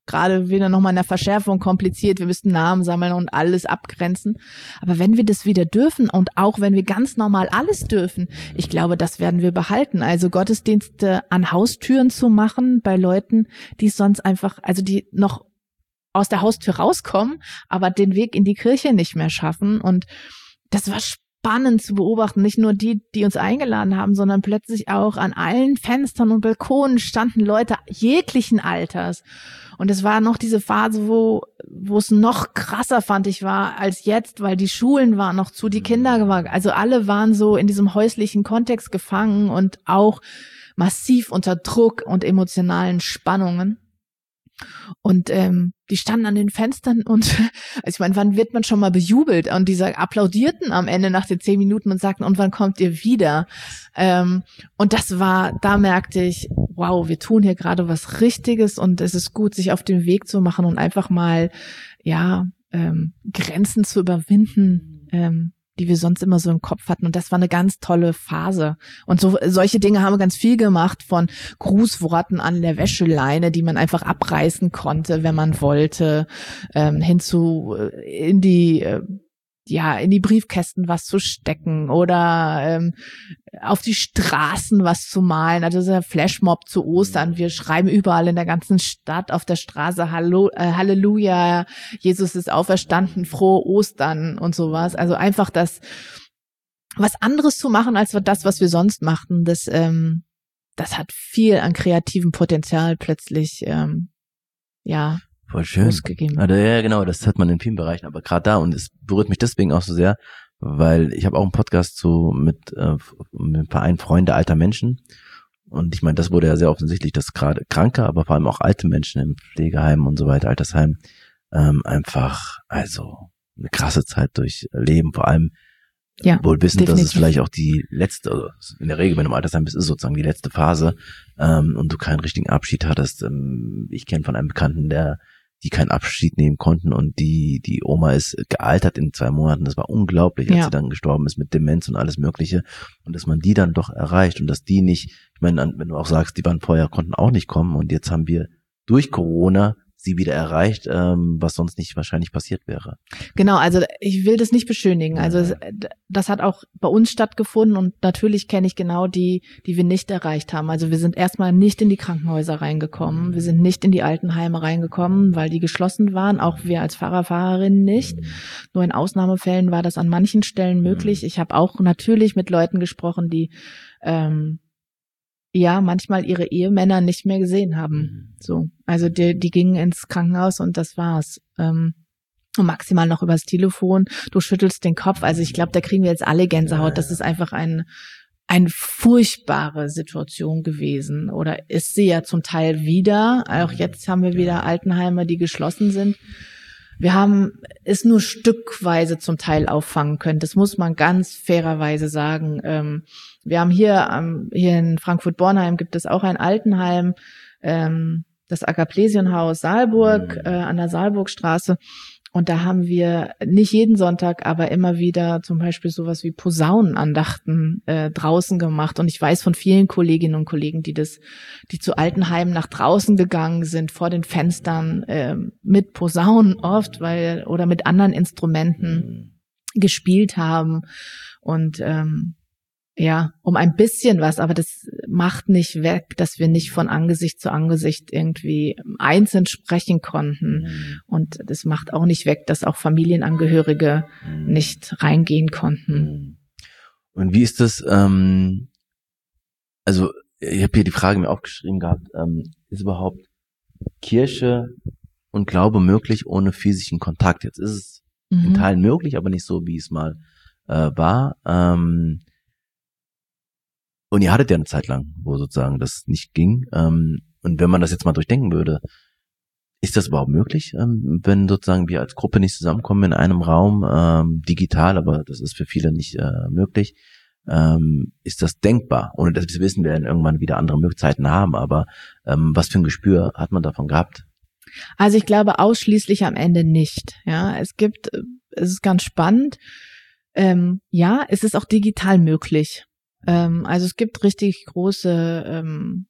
gerade wieder nochmal in der Verschärfung kompliziert. Wir müssten Namen sammeln und alles abgrenzen. Aber wenn wir das wieder dürfen und auch wenn wir ganz normal alles dürfen, ich glaube, das werden wir behalten. Also Gottesdienste an Haustüren zu machen bei Leuten, die sonst einfach, also die noch aus der Haustür rauskommen, aber den Weg in die Kirche nicht mehr schaffen. Und das war spannend zu beobachten. Nicht nur die, die uns eingeladen haben, sondern plötzlich auch an allen Fenstern und Balkonen standen Leute jeglichen Alters. Und es war noch diese Phase, wo wo es noch krasser, fand ich, war als jetzt, weil die Schulen waren noch zu, die Kinder waren, also alle waren so in diesem häuslichen Kontext gefangen und auch massiv unter Druck und emotionalen Spannungen. Und ähm, die standen an den Fenstern und also ich meine, wann wird man schon mal bejubelt? Und die applaudierten am Ende nach den zehn Minuten und sagten, und wann kommt ihr wieder? Ähm, und das war, da merkte ich, wow, wir tun hier gerade was Richtiges und es ist gut, sich auf den Weg zu machen und einfach mal, ja, ähm, Grenzen zu überwinden, ähm, die wir sonst immer so im Kopf hatten. Und das war eine ganz tolle Phase. Und so solche Dinge haben wir ganz viel gemacht, von Grußworten an der Wäscheleine, die man einfach abreißen konnte, wenn man wollte, ähm, hin zu äh, in die äh, ja in die Briefkästen was zu stecken oder ähm, auf die Straßen was zu malen. Also dieser Flashmob zu Ostern. Wir schreiben überall in der ganzen Stadt auf der Straße Hallo, äh, Halleluja, Jesus ist auferstanden, frohe Ostern und sowas. Also einfach das, was anderes zu machen als das, was wir sonst machten, das, ähm, das hat viel an kreativem Potenzial plötzlich, ähm, ja, voll schön. Ausgegeben. Also, ja, genau, das hat man in vielen Bereichen, aber gerade da, und es berührt mich deswegen auch so sehr, weil ich habe auch einen Podcast so mit, äh, mit einem Verein Freunde alter Menschen, und ich meine, das wurde ja sehr offensichtlich, dass gerade Kranke, aber vor allem auch alte Menschen im Pflegeheim und so weiter, Altersheim, ähm, einfach, also eine krasse Zeit durchleben, vor allem ja, wohl wissen, definitiv. dass es vielleicht auch die letzte, also in der Regel, wenn du im Altersheim bist, ist sozusagen die letzte Phase, ähm, und du keinen richtigen Abschied hattest. Ähm, ich kenne von einem Bekannten, der die keinen Abschied nehmen konnten, und die die Oma ist gealtert in zwei Monaten. Das war unglaublich, als Ja. sie dann gestorben ist mit Demenz und alles Mögliche. Und dass man die dann doch erreicht und dass die nicht, ich meine, wenn du auch sagst, die waren vorher, konnten auch nicht kommen, und jetzt haben wir durch Corona sie wieder erreicht, ähm, was sonst nicht wahrscheinlich passiert wäre. Genau, also ich will das nicht beschönigen. Also es, das hat auch bei uns stattgefunden, und natürlich kenne ich genau die, die wir nicht erreicht haben. Also wir sind erstmal nicht in die Krankenhäuser reingekommen, wir sind nicht in die Altenheime reingekommen, weil die geschlossen waren, auch wir als Pfarrer, Pfarrerinnen nicht. Nur in Ausnahmefällen war das an manchen Stellen möglich. Ich habe auch natürlich mit Leuten gesprochen, die ähm, ja manchmal ihre Ehemänner nicht mehr gesehen haben. So, also die, die gingen ins Krankenhaus und das war's. Ähm, und maximal noch übers Telefon. Du schüttelst den Kopf. Also ich glaube, da kriegen wir jetzt alle Gänsehaut. Das ist einfach ein eine furchtbare Situation gewesen. Oder ist sie ja zum Teil wieder. Auch jetzt haben wir wieder Altenheime, die geschlossen sind. Wir haben es nur stückweise zum Teil auffangen können. Das muss man ganz fairerweise sagen. Ähm, wir haben hier, ähm, hier in Frankfurt-Bornheim gibt es auch ein Altenheim, ähm, das Agaplesienhaus Saalburg, äh, an der Saalburgstraße. Und da haben wir nicht jeden Sonntag, aber immer wieder zum Beispiel sowas wie Posaunenandachten äh, draußen gemacht. Und ich weiß von vielen Kolleginnen und Kollegen, die das, die zu Altenheimen nach draußen gegangen sind, vor den Fenstern äh, mit Posaunen oft, weil oder mit anderen Instrumenten gespielt haben. Und ähm, ja, um ein bisschen was, aber das macht nicht weg, dass wir nicht von Angesicht zu Angesicht irgendwie einzeln sprechen konnten. Mhm. Und das macht auch nicht weg, dass auch Familienangehörige mhm. nicht reingehen konnten. Und wie ist das, ähm, also ich habe hier die Frage mir aufgeschrieben gehabt, ähm, ist überhaupt Kirche und Glaube möglich ohne physischen Kontakt? Jetzt ist es mhm. in Teilen möglich, aber nicht so, wie es mal äh, war. Ähm, Und ihr hattet ja eine Zeit lang, wo sozusagen das nicht ging. Und wenn man das jetzt mal durchdenken würde, ist das überhaupt möglich, wenn sozusagen wir als Gruppe nicht zusammenkommen in einem Raum, digital, aber das ist für viele nicht möglich. Ist das denkbar? Ohne dass wir wissen, wir werden irgendwann wieder andere Möglichkeiten haben, aber was für ein Gespür hat man davon gehabt? Also ich glaube ausschließlich am Ende nicht. Ja, es gibt, es ist ganz spannend. Ähm, ja, es ist auch digital möglich. Also es gibt richtig große ähm,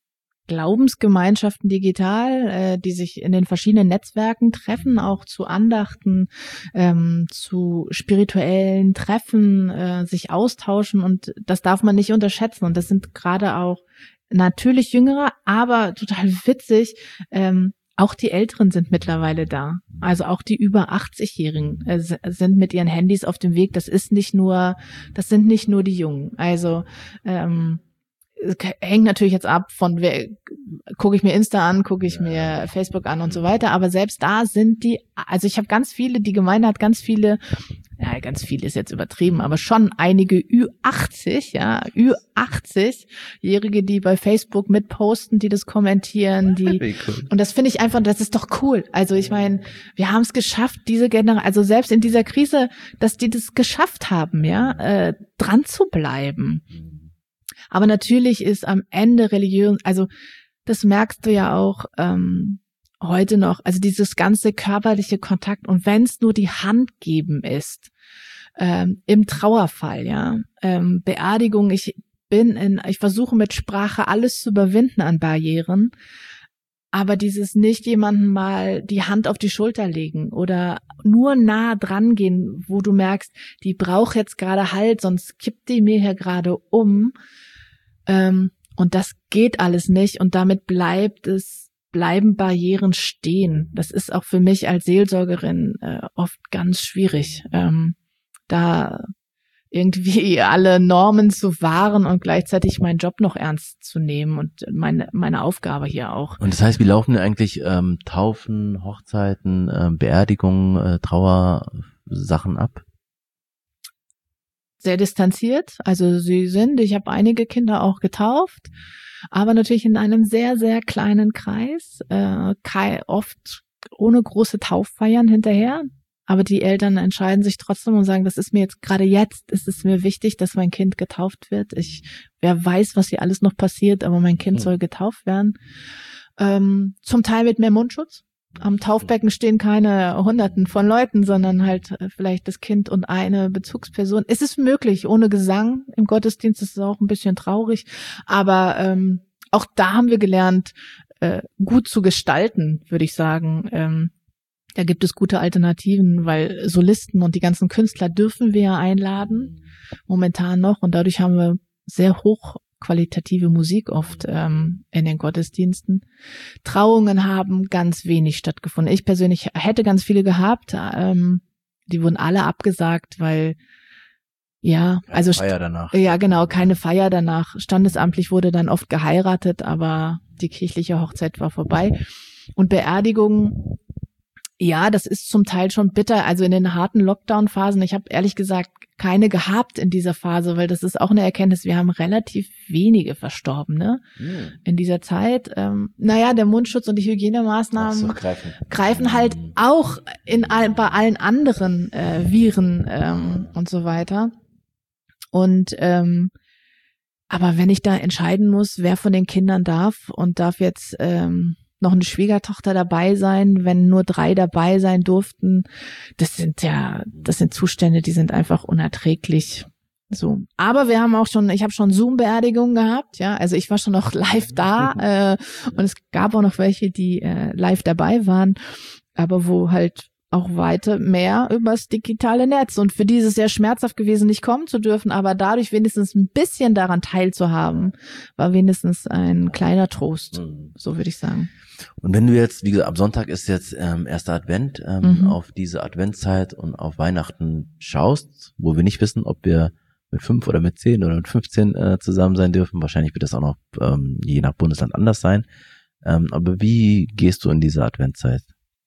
Glaubensgemeinschaften digital, äh, die sich in den verschiedenen Netzwerken treffen, auch zu Andachten, ähm, zu spirituellen Treffen, äh, sich austauschen, und das darf man nicht unterschätzen. Und das sind gerade auch natürlich Jüngere, aber total witzig, ähm, auch die Älteren sind mittlerweile da. Also auch die über achtzig-Jährigen äh, sind mit ihren Handys auf dem Weg. Das ist nicht nur, das sind nicht nur die Jungen. Also ähm, hängt natürlich jetzt ab von wer, gucke ich mir Insta an, gucke ich mir Facebook an und so weiter, aber selbst da sind die, also ich habe ganz viele, die Gemeinde hat ganz viele, ja, ganz viele ist jetzt übertrieben, aber schon einige Ü achtzig, ja, Ü achtzig-Jährige, die bei Facebook mitposten, die das kommentieren, die, cool. Und das finde ich einfach, das ist doch cool. Also ich meine, wir haben es geschafft, diese Generation, also selbst in dieser Krise, dass die das geschafft haben, ja, äh, dran zu bleiben. Aber natürlich ist am Ende Religion, also das merkst du ja auch ähm, heute noch, also dieses ganze körperliche Kontakt, und wenn es nur die Hand geben ist, ähm, im Trauerfall, ja, ähm, Beerdigung, ich bin in, ich versuche mit Sprache alles zu überwinden an Barrieren, aber dieses nicht jemandem mal die Hand auf die Schulter legen oder nur nah dran gehen, wo du merkst, die braucht jetzt gerade Halt, sonst kippt die mir hier gerade um. Ähm, und das geht alles nicht, und damit bleibt es, bleiben Barrieren stehen. Das ist auch für mich als Seelsorgerin äh, oft ganz schwierig, ähm, da irgendwie alle Normen zu wahren und gleichzeitig meinen Job noch ernst zu nehmen und meine meine Aufgabe hier auch. Und das heißt, wie laufen denn eigentlich ähm, Taufen, Hochzeiten, äh, Beerdigungen, äh, Trauersachen ab? Sehr distanziert, also sie sind, ich habe einige Kinder auch getauft, aber natürlich in einem sehr, sehr kleinen Kreis, äh, oft ohne große Tauffeiern hinterher, aber die Eltern entscheiden sich trotzdem und sagen, das ist mir jetzt, gerade jetzt ist es mir wichtig, dass mein Kind getauft wird. Ich, wer weiß, was hier alles noch passiert, aber mein Kind soll getauft werden. Ähm, zum Teil mit mehr Mundschutz. Am Taufbecken stehen keine Hunderten von Leuten, sondern halt vielleicht das Kind und eine Bezugsperson. Es ist möglich, ohne Gesang. Im Gottesdienst ist es auch ein bisschen traurig. Aber ähm, auch da haben wir gelernt, äh, gut zu gestalten, würde ich sagen. Ähm, da gibt es gute Alternativen, weil Solisten und die ganzen Künstler dürfen wir ja einladen, momentan noch. Und dadurch haben wir sehr hoch qualitative Musik oft ähm, in den Gottesdiensten. Trauungen haben ganz wenig stattgefunden. Ich persönlich hätte ganz viele gehabt, ähm, die wurden alle abgesagt, weil ja, keine also Feier danach. Ja, genau, keine Feier danach. Standesamtlich wurde dann oft geheiratet, aber die kirchliche Hochzeit war vorbei. Und Beerdigungen, ja, das ist zum Teil schon bitter. Also in den harten Lockdown-Phasen, ich habe ehrlich gesagt keine gehabt in dieser Phase, weil das ist auch eine Erkenntnis, wir haben relativ wenige Verstorbene mhm. in dieser Zeit. Ähm, naja, der Mundschutz und die Hygienemaßnahmen so, greifen. greifen halt mhm. auch in all, bei allen anderen äh, Viren ähm, und so weiter. Und ähm, aber wenn ich da entscheiden muss, wer von den Kindern darf und darf jetzt ähm, noch eine Schwiegertochter dabei sein, wenn nur drei dabei sein durften. Das sind ja, das sind Zustände, die sind einfach unerträglich. So. Aber wir haben auch schon, ich habe schon Zoom-Beerdigungen gehabt, ja, also ich war schon noch live da äh, und es gab auch noch welche, die äh, live dabei waren, aber wo halt auch weiter mehr übers digitale Netz, und für die ist es sehr schmerzhaft gewesen, nicht kommen zu dürfen, aber dadurch wenigstens ein bisschen daran teilzuhaben, war wenigstens ein kleiner Trost, so würde ich sagen. Und wenn du jetzt, wie gesagt, am Sonntag ist jetzt ähm, erster Advent, ähm, mhm. auf diese Adventszeit und auf Weihnachten schaust, wo wir nicht wissen, ob wir mit fünf oder mit zehn oder mit fünfzehn äh, zusammen sein dürfen, wahrscheinlich wird das auch noch ähm, je nach Bundesland anders sein, ähm, aber wie gehst du in diese Adventszeit?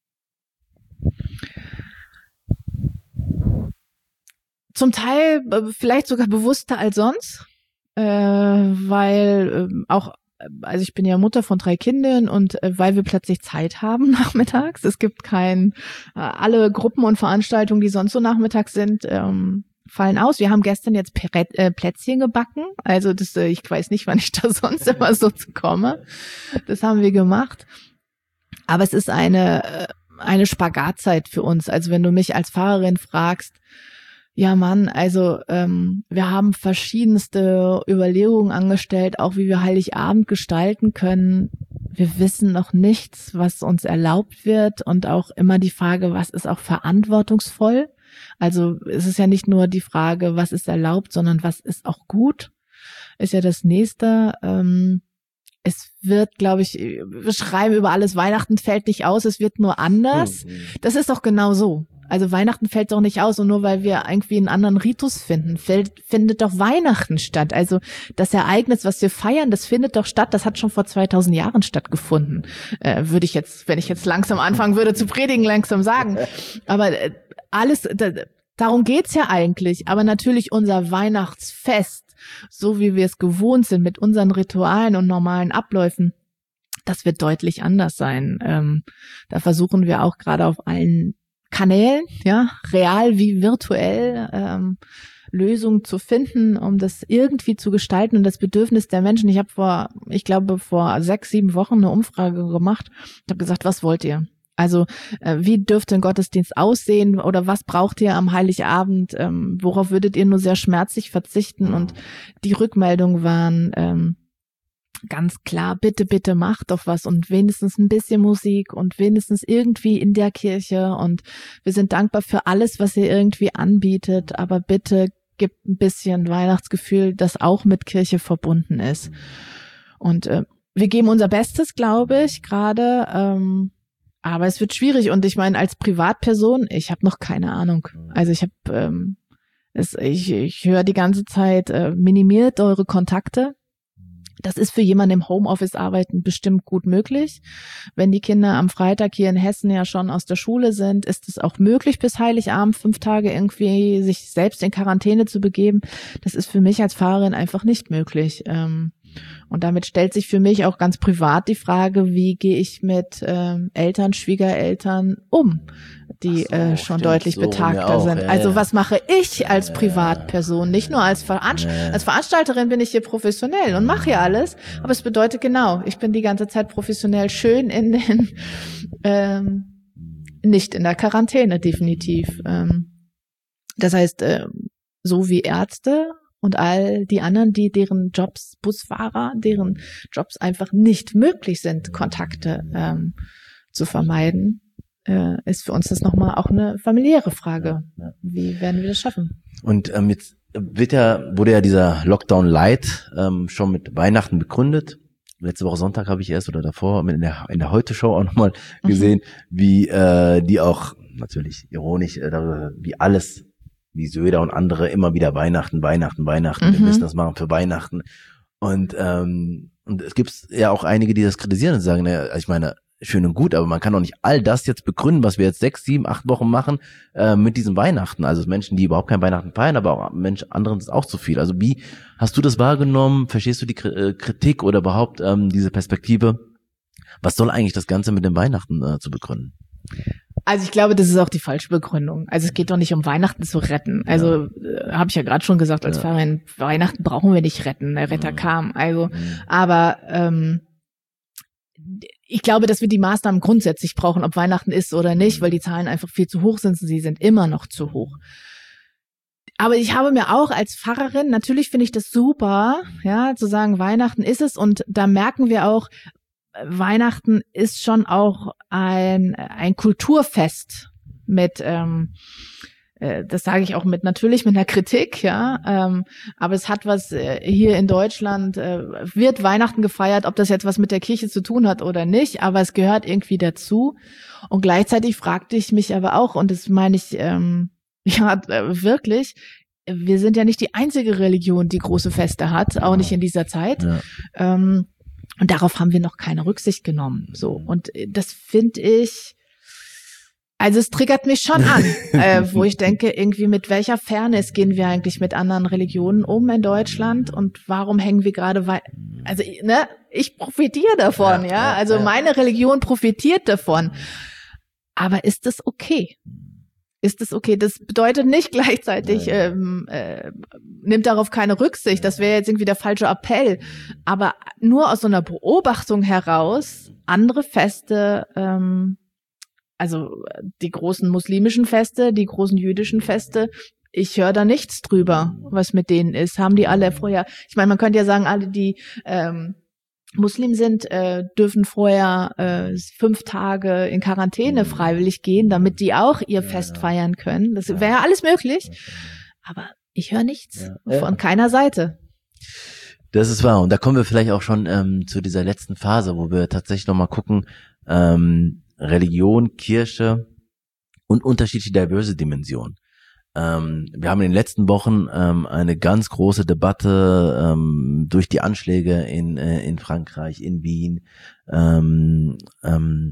Zum Teil äh, vielleicht sogar bewusster als sonst, äh, weil äh, auch, also ich bin ja Mutter von drei Kindern und äh, weil wir plötzlich Zeit haben nachmittags. Es gibt kein, äh, alle Gruppen und Veranstaltungen, die sonst so nachmittags sind, ähm, fallen aus. Wir haben gestern jetzt Pärät, äh, Plätzchen gebacken, also das, äh, ich weiß nicht, wann ich da sonst immer so zu komme. Das haben wir gemacht. Aber es ist eine äh, eine Spagatzeit für uns. Also wenn du mich als Pfarrerin fragst, Ja, Mann, also ähm, wir haben verschiedenste Überlegungen angestellt, auch wie wir Heiligabend gestalten können. Wir wissen noch nichts, was uns erlaubt wird und auch immer die Frage, was ist auch verantwortungsvoll? Also es ist ja nicht nur die Frage, was ist erlaubt, sondern was ist auch gut, ist ja das Nächste. Ähm, es wird, glaube ich, wir schreiben über alles, Weihnachten fällt nicht aus, es wird nur anders. Das ist doch genau so. Also Weihnachten fällt doch nicht aus und nur weil wir irgendwie einen anderen Ritus finden, fällt, findet doch Weihnachten statt. Also das Ereignis, was wir feiern, das findet doch statt. Das hat schon vor zweitausend Jahren stattgefunden. Äh, würde ich jetzt, wenn ich jetzt langsam anfangen würde zu predigen, langsam sagen. Aber äh, alles, da, darum geht's ja eigentlich. Aber natürlich unser Weihnachtsfest, so wie wir es gewohnt sind mit unseren Ritualen und normalen Abläufen, das wird deutlich anders sein. Ähm, da versuchen wir auch gerade auf allen Kanälen, ja, real wie virtuell, ähm, Lösungen zu finden, um das irgendwie zu gestalten und das Bedürfnis der Menschen. Ich habe vor, ich glaube, vor sechs, sieben Wochen eine Umfrage gemacht. Ich habe gesagt, was wollt ihr? Also äh, wie dürfte ein Gottesdienst aussehen oder was braucht ihr am Heiligabend? Ähm, worauf würdet ihr nur sehr schmerzlich verzichten? Und die Rückmeldungen waren ähm, ganz klar, bitte, bitte macht doch was und wenigstens ein bisschen Musik und wenigstens irgendwie in der Kirche und wir sind dankbar für alles, was ihr irgendwie anbietet, aber bitte gibt ein bisschen Weihnachtsgefühl, das auch mit Kirche verbunden ist. Und äh, wir geben unser Bestes, glaube ich, gerade, ähm, aber es wird schwierig und ich meine, als Privatperson, ich habe noch keine Ahnung. Also ich habe, ähm, es, ich, ich höre die ganze Zeit, äh, minimiert eure Kontakte. Das ist für jemanden im Homeoffice arbeiten bestimmt gut möglich. Wenn die Kinder am Freitag hier in Hessen ja schon aus der Schule sind, ist es auch möglich, bis Heiligabend fünf Tage irgendwie sich selbst in Quarantäne zu begeben. Das ist für mich als Pfarrerin einfach nicht möglich. Und damit stellt sich für mich auch ganz privat die Frage, wie gehe ich mit ähm, Eltern, Schwiegereltern um, die so, äh, schon deutlich so betagter sind. Ja, also ja. Was mache ich als Privatperson? Nicht nur als, Veranst- ja. als Veranstalterin bin ich hier professionell und mache hier alles, aber es bedeutet genau, ich bin die ganze Zeit professionell schön in den, ähm, nicht in der Quarantäne definitiv. Ähm, das heißt, äh, so wie Ärzte und all die anderen, die deren Jobs, Busfahrer, deren Jobs einfach nicht möglich sind, Kontakte ähm, zu vermeiden, äh, ist für uns das nochmal auch eine familiäre Frage. Wie werden wir das schaffen? Und ähm, jetzt wird ja, wurde ja dieser Lockdown Light ähm, schon mit Weihnachten begründet. Letzte Woche Sonntag habe ich erst oder davor in der in der Heute-Show auch nochmal gesehen, mhm. wie äh, die auch natürlich ironisch äh, darüber, wie alles wie Söder und andere immer wieder Weihnachten, Weihnachten, Weihnachten, mhm. wir müssen das machen für Weihnachten. Und ähm, und es gibt ja auch einige, die das kritisieren und sagen, naja, ich meine, schön und gut, aber man kann doch nicht all das jetzt begründen, was wir jetzt sechs, sieben, acht Wochen machen äh, mit diesem Weihnachten. Also Menschen, die überhaupt kein Weihnachten feiern, aber auch Menschen, anderen ist auch zu viel. Also wie hast du das wahrgenommen? Verstehst du die Kritik oder überhaupt ähm, diese Perspektive? Was soll eigentlich das Ganze mit dem Weihnachten äh, zu begründen? Also ich glaube, das ist auch die falsche Begründung. Also es geht doch nicht um Weihnachten zu retten. Also ja. äh, habe ich ja gerade schon gesagt, als ja. Pfarrerin, Weihnachten brauchen wir nicht retten. Der Retter mhm. kam. Also, mhm. aber ähm, ich glaube, dass wir die Maßnahmen grundsätzlich brauchen, ob Weihnachten ist oder nicht, weil die Zahlen einfach viel zu hoch sind. Sie sind immer noch zu hoch. Aber ich habe mir auch als Pfarrerin, natürlich finde ich das super, ja, zu sagen, Weihnachten ist es. Und da merken wir auch, Weihnachten ist schon auch ein ein Kulturfest mit, ähm, äh, das sage ich auch mit natürlich mit einer Kritik, ja, ähm, aber es hat was äh, hier in Deutschland äh, wird Weihnachten gefeiert, ob das jetzt was mit der Kirche zu tun hat oder nicht, aber es gehört irgendwie dazu. Und gleichzeitig fragte ich mich aber auch, und das meine ich ähm, ja äh, wirklich, wir sind ja nicht die einzige Religion, die große Feste hat, auch nicht in dieser Zeit. Ja. Ähm, Und darauf haben wir noch keine Rücksicht genommen. So. Und das finde ich, also es triggert mich schon an, äh, wo ich denke, irgendwie mit welcher Fairness gehen wir eigentlich mit anderen Religionen um in Deutschland und warum hängen wir gerade wei- also ne, ich profitiere davon, ja, ja? Also meine Religion profitiert davon. Aber ist das okay? Ist das okay? Das bedeutet nicht gleichzeitig, ähm, äh, nimmt darauf keine Rücksicht. Das wäre jetzt irgendwie der falsche Appell. Aber nur aus so einer Beobachtung heraus, andere Feste, ähm, also die großen muslimischen Feste, die großen jüdischen Feste, ich höre da nichts drüber, was mit denen ist. Haben die alle vorher, ich meine, man könnte ja sagen, alle, die ähm, Muslim sind, äh, dürfen vorher äh, fünf Tage in Quarantäne freiwillig gehen, damit die auch ihr Fest feiern können. Das wäre ja alles möglich. Aber ich höre nichts ja. von keiner Seite. Das ist wahr. Und da kommen wir vielleicht auch schon ähm, zu dieser letzten Phase, wo wir tatsächlich nochmal gucken, ähm, Religion, Kirche und unterschiedliche Diversity-Dimensionen. Ähm, wir haben in den letzten Wochen ähm, eine ganz große Debatte ähm, durch die Anschläge in äh, in Frankreich, in Wien, ähm, ähm,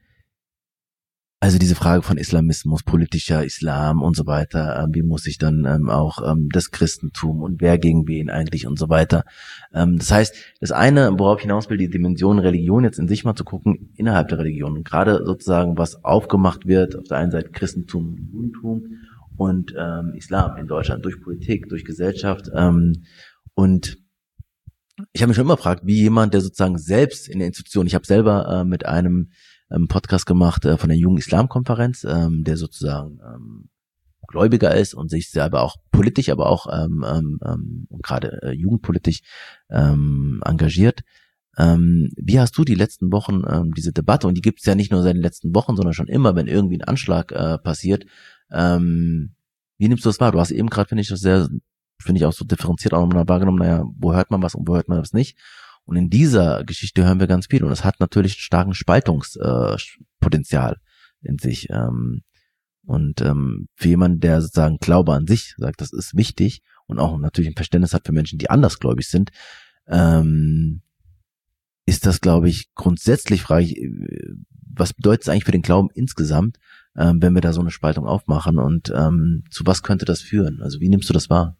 also diese Frage von Islamismus, politischer Islam und so weiter, ähm, wie muss sich dann ähm, auch ähm, das Christentum und wer gegen wen eigentlich und so weiter. Ähm, das heißt, das eine, worauf ich hinaus will, die Dimension Religion jetzt in sich mal zu gucken, innerhalb der Religion. Und gerade sozusagen, was aufgemacht wird, auf der einen Seite Christentum und Judentum und ähm, Islam in Deutschland durch Politik, durch Gesellschaft. Ähm, und ich habe mich schon immer gefragt, wie jemand, der sozusagen selbst in der Institution, ich habe selber äh, mit einem ähm, Podcast gemacht äh, von der Jungen Islam-Konferenz, ähm, der sozusagen ähm, Gläubiger ist und sich selber auch politisch, aber auch ähm, ähm, gerade äh, jugendpolitisch ähm, engagiert. Ähm, wie hast du die letzten Wochen ähm, diese Debatte, und die gibt es ja nicht nur seit den letzten Wochen, sondern schon immer, wenn irgendwie ein Anschlag äh, passiert, ähm, wie nimmst du das wahr? Du hast eben gerade, finde ich, das sehr, finde ich auch so differenziert auch nochmal wahrgenommen, naja, wo hört man was und wo hört man was nicht? Und in dieser Geschichte hören wir ganz viel, und es hat natürlich einen starken Spaltungspotenzial äh, in sich. Ähm, und ähm, für jemanden, der sozusagen Glaube an sich sagt, das ist wichtig und auch natürlich ein Verständnis hat für Menschen, die andersgläubig sind, ähm, ist das, glaube ich, grundsätzlich, frage ich, was bedeutet es eigentlich für den Glauben insgesamt, ähm, wenn wir da so eine Spaltung aufmachen, und ähm, zu was könnte das führen? Also wie nimmst du das wahr?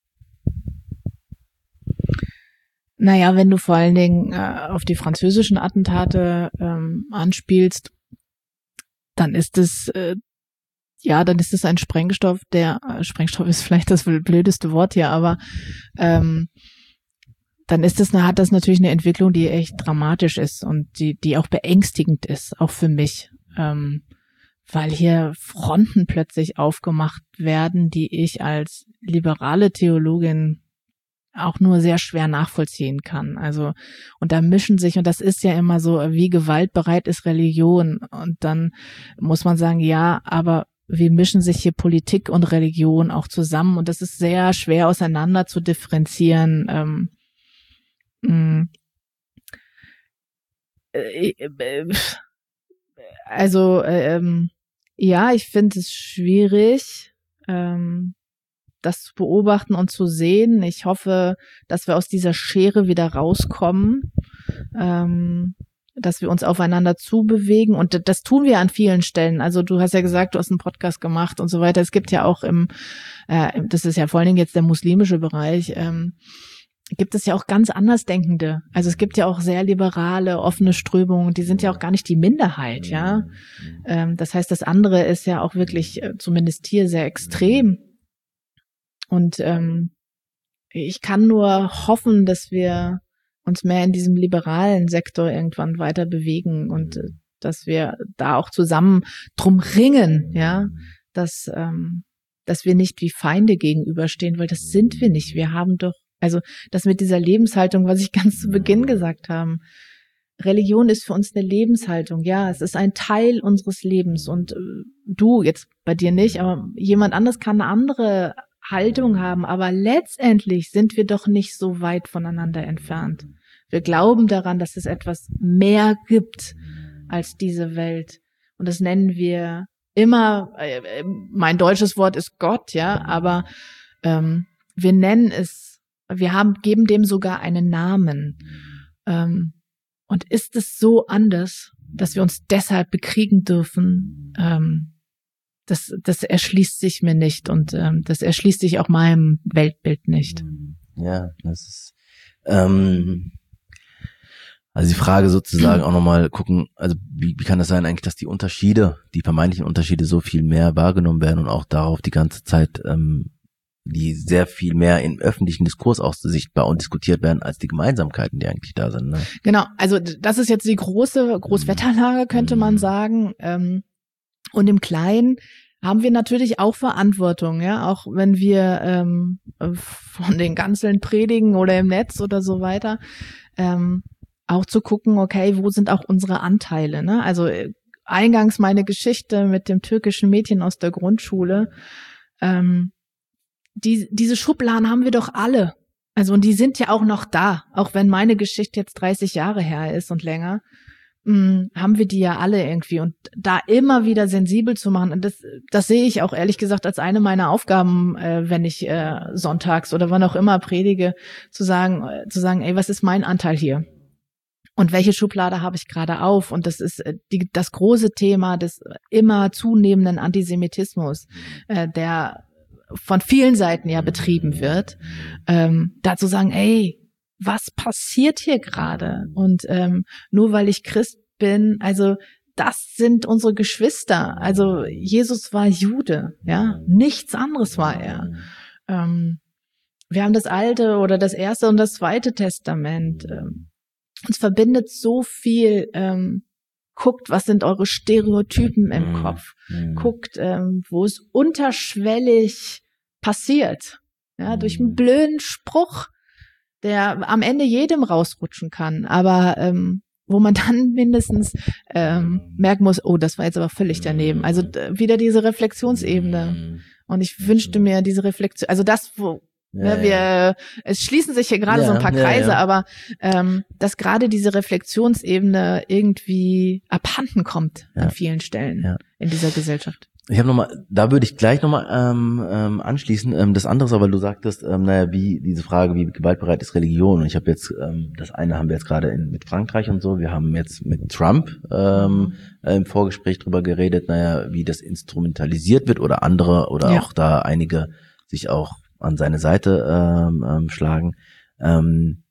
Naja, wenn du vor allen Dingen äh, auf die französischen Attentate ähm, anspielst, dann ist es äh, ja, dann ist es ein Sprengstoff, der äh, Sprengstoff ist vielleicht das blödeste Wort hier, aber ähm, dann ist es, hat das natürlich eine Entwicklung, die echt dramatisch ist und die die auch beängstigend ist, auch für mich, ähm, weil hier Fronten plötzlich aufgemacht werden, die ich als liberale Theologin auch nur sehr schwer nachvollziehen kann. Also, und da mischen sich, und das ist ja immer so, wie gewaltbereit ist Religion? Und dann muss man sagen, ja, aber wie mischen sich hier Politik und Religion auch zusammen? Und das ist sehr schwer auseinander zu differenzieren. Ähm, mh, äh, äh, also, ähm, ja, ich finde es schwierig, ähm, das zu beobachten und zu sehen. Ich hoffe, dass wir aus dieser Schere wieder rauskommen, ähm, dass wir uns aufeinander zubewegen, und das tun wir an vielen Stellen. Also du hast ja gesagt, du hast einen Podcast gemacht und so weiter. Es gibt ja auch im, äh, das ist ja vor allen Dingen jetzt der muslimische Bereich, ähm, gibt es ja auch ganz Andersdenkende. Also es gibt ja auch sehr liberale, offene Strömungen, die sind ja auch gar nicht die Minderheit, ja. Ähm, das heißt, das andere ist ja auch wirklich, äh, zumindest hier, sehr extrem. Und ähm, ich kann nur hoffen, dass wir uns mehr in diesem liberalen Sektor irgendwann weiter bewegen und äh, dass wir da auch zusammen drum ringen, ja, dass ähm, dass wir nicht wie Feinde gegenüberstehen, weil das sind wir nicht. Wir haben doch, also das mit dieser Lebenshaltung, was ich ganz zu Beginn gesagt habe, Religion ist für uns eine Lebenshaltung, ja, es ist ein Teil unseres Lebens, und äh, du, jetzt bei dir nicht, aber jemand anderes kann eine andere Haltung haben, aber letztendlich sind wir doch nicht so weit voneinander entfernt. Wir glauben daran, dass es etwas mehr gibt als diese Welt, und das nennen wir immer, äh, mein deutsches Wort ist Gott, ja, aber ähm, wir nennen es, wir haben, geben dem sogar einen Namen. Ähm, und ist es so anders, dass wir uns deshalb bekriegen dürfen? Ähm, Das, das erschließt sich mir nicht, und ähm, das erschließt sich auch meinem Weltbild nicht. Ja, das ist ähm, also die Frage sozusagen auch nochmal gucken, also wie, wie kann das sein eigentlich, dass die Unterschiede, die vermeintlichen Unterschiede so viel mehr wahrgenommen werden und auch darauf die ganze Zeit, ähm, die sehr viel mehr im öffentlichen Diskurs auch sichtbar und diskutiert werden, als die Gemeinsamkeiten, die eigentlich da sind. Ne? Genau, also das ist jetzt die große Großwetterlage, könnte man sagen. Ähm, Und im Kleinen haben wir natürlich auch Verantwortung, ja, auch wenn wir ähm, von den Kanzeln predigen oder im Netz oder so weiter, ähm, auch zu gucken, okay, wo sind auch unsere Anteile, ne? Also eingangs meine Geschichte mit dem türkischen Mädchen aus der Grundschule, ähm, die, diese Schubladen haben wir doch alle. Also und die sind ja auch noch da, auch wenn meine Geschichte jetzt dreißig Jahre her ist und länger, mh, haben wir die ja alle irgendwie. Und da immer wieder sensibel zu machen, und das, das sehe ich auch ehrlich gesagt als eine meiner Aufgaben, äh, wenn ich äh, sonntags oder wann auch immer predige, zu sagen, äh, zu sagen, ey, was ist mein Anteil hier? Und welche Schublade habe ich gerade auf? Und das ist äh, die, das große Thema des immer zunehmenden Antisemitismus, äh, der von vielen Seiten ja betrieben wird, ähm, dazu sagen, ey, was passiert hier gerade? Und ähm, nur weil ich Christ bin, also das sind unsere Geschwister. Also Jesus war Jude, ja, nichts anderes war er. Ähm, wir haben das Alte oder das Erste und das Zweite Testament. Ähm, uns verbindet so viel. Ähm, guckt, was sind eure Stereotypen im Mhm. Kopf? Mhm. Guckt, ähm, wo es unterschwellig passiert. Ja, durch einen blöden Spruch, der am Ende jedem rausrutschen kann, aber ähm, wo man dann mindestens ähm, merken muss, oh, das war jetzt aber völlig daneben. Also d- wieder diese Reflexionsebene. Und ich wünschte mir diese Reflexion, also das, wo Ja, ne, wir, ja. es schließen sich hier gerade Ja, so ein paar ja, Kreise, ja. aber ähm, dass gerade diese Reflexionsebene irgendwie abhanden kommt Ja. an vielen Stellen Ja. in dieser Gesellschaft. Ich habe nochmal, da würde ich gleich nochmal ähm, ähm, anschließen. Ähm, das andere ist aber, weil du sagtest, ähm, naja, wie diese Frage, wie gewaltbereit ist Religion? Und ich habe jetzt, ähm, das eine haben wir jetzt gerade in, mit Frankreich und so, wir haben jetzt mit Trump ähm, äh, im Vorgespräch drüber geredet, naja, wie das instrumentalisiert wird oder andere oder Ja. auch da einige sich auch an seine Seite ähm, ähm, schlagen. Ähm,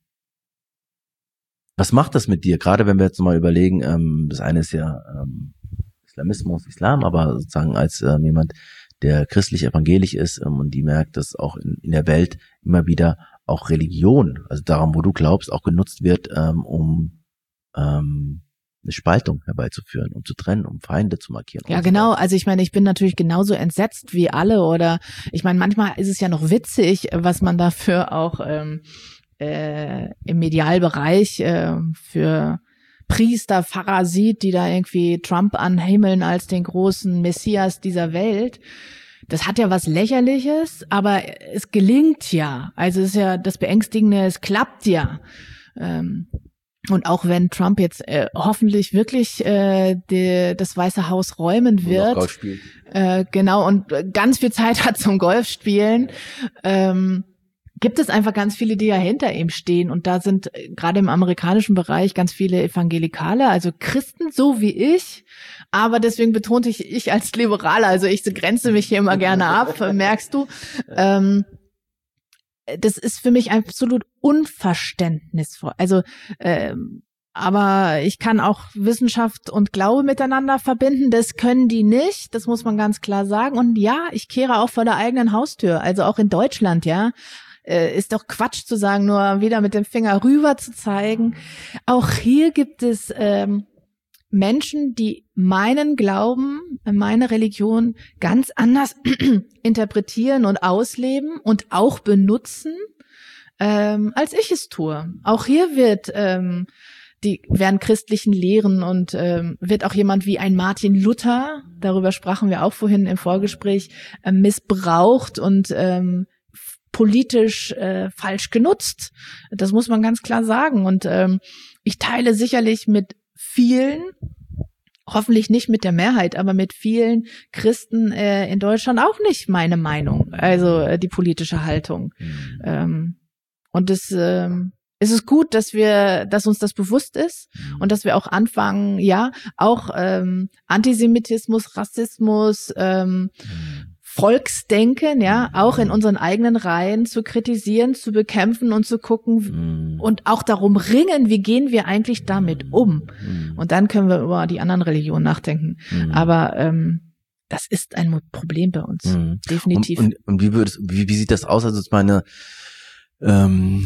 was macht das mit dir? Gerade wenn wir jetzt mal überlegen, ähm, das eine ist ja ähm, Islamismus, Islam, aber sozusagen als ähm, jemand, der christlich-evangelisch ist ähm, und die merkt, dass auch in, in der Welt immer wieder auch Religion, also daran, wo du glaubst, auch genutzt wird, ähm, um ähm, eine Spaltung herbeizuführen, um zu trennen, um Feinde zu markieren. Ja, und so genau. weiter. Also ich meine, ich bin natürlich genauso entsetzt wie alle oder ich meine, manchmal ist es ja noch witzig, was man dafür auch ähm, äh, im Medialbereich äh, für Priester, Pfarrer sieht, die da irgendwie Trump anhimmeln als den großen Messias dieser Welt. Das hat ja was Lächerliches, aber es gelingt ja. Also es ist ja das Beängstigende, es klappt ja. Ähm, und auch wenn Trump jetzt äh, hoffentlich wirklich äh, die, das Weiße Haus räumen Nur noch wird, Golf spielt. äh, genau, und ganz viel Zeit hat zum Golfspielen, ähm, gibt es einfach ganz viele, die ja hinter ihm stehen. Und da sind äh, gerade im amerikanischen Bereich ganz viele Evangelikale, also Christen, so wie ich. Aber deswegen betonte ich, ich als Liberaler, also ich grenze mich hier immer gerne ab, merkst du. Ähm, das ist für mich absolut unverständnisvoll. Also, ähm, aber ich kann auch Wissenschaft und Glaube miteinander verbinden. Das können die nicht. Das muss man ganz klar sagen. Und ja, ich kehre auch vor der eigenen Haustür. Also auch in Deutschland, ja. Äh, ist doch Quatsch zu sagen, nur wieder mit dem Finger rüber zu zeigen. Auch hier gibt es ähm, Menschen, die meinen Glauben, meine Religion ganz anders interpretieren und ausleben und auch benutzen, ähm, als ich es tue. Auch hier wird ähm, die werden christlichen Lehren und ähm, wird auch jemand wie ein Martin Luther, darüber sprachen wir auch vorhin im Vorgespräch, äh, missbraucht und ähm, politisch äh, falsch genutzt. Das muss man ganz klar sagen. Und ähm, ich teile sicherlich mit vielen, hoffentlich nicht mit der Mehrheit, aber mit vielen Christen äh, in Deutschland auch nicht meine Meinung, also äh, die politische Haltung. Mhm. Ähm, und es, ähm, es ist gut, dass wir, dass uns das bewusst ist und dass wir auch anfangen, ja, auch ähm, Antisemitismus, Rassismus, ähm, Volksdenken, ja, auch in unseren eigenen Reihen zu kritisieren, zu bekämpfen und zu gucken Mhm. und auch darum ringen, wie gehen wir eigentlich damit um? Mhm. Und dann können wir über die anderen Religionen nachdenken. Mhm. Aber ähm, das ist ein Problem bei uns, Mhm. definitiv. Und, und, und wie würdest, wie, wie sieht das aus? Also ich meine, ähm,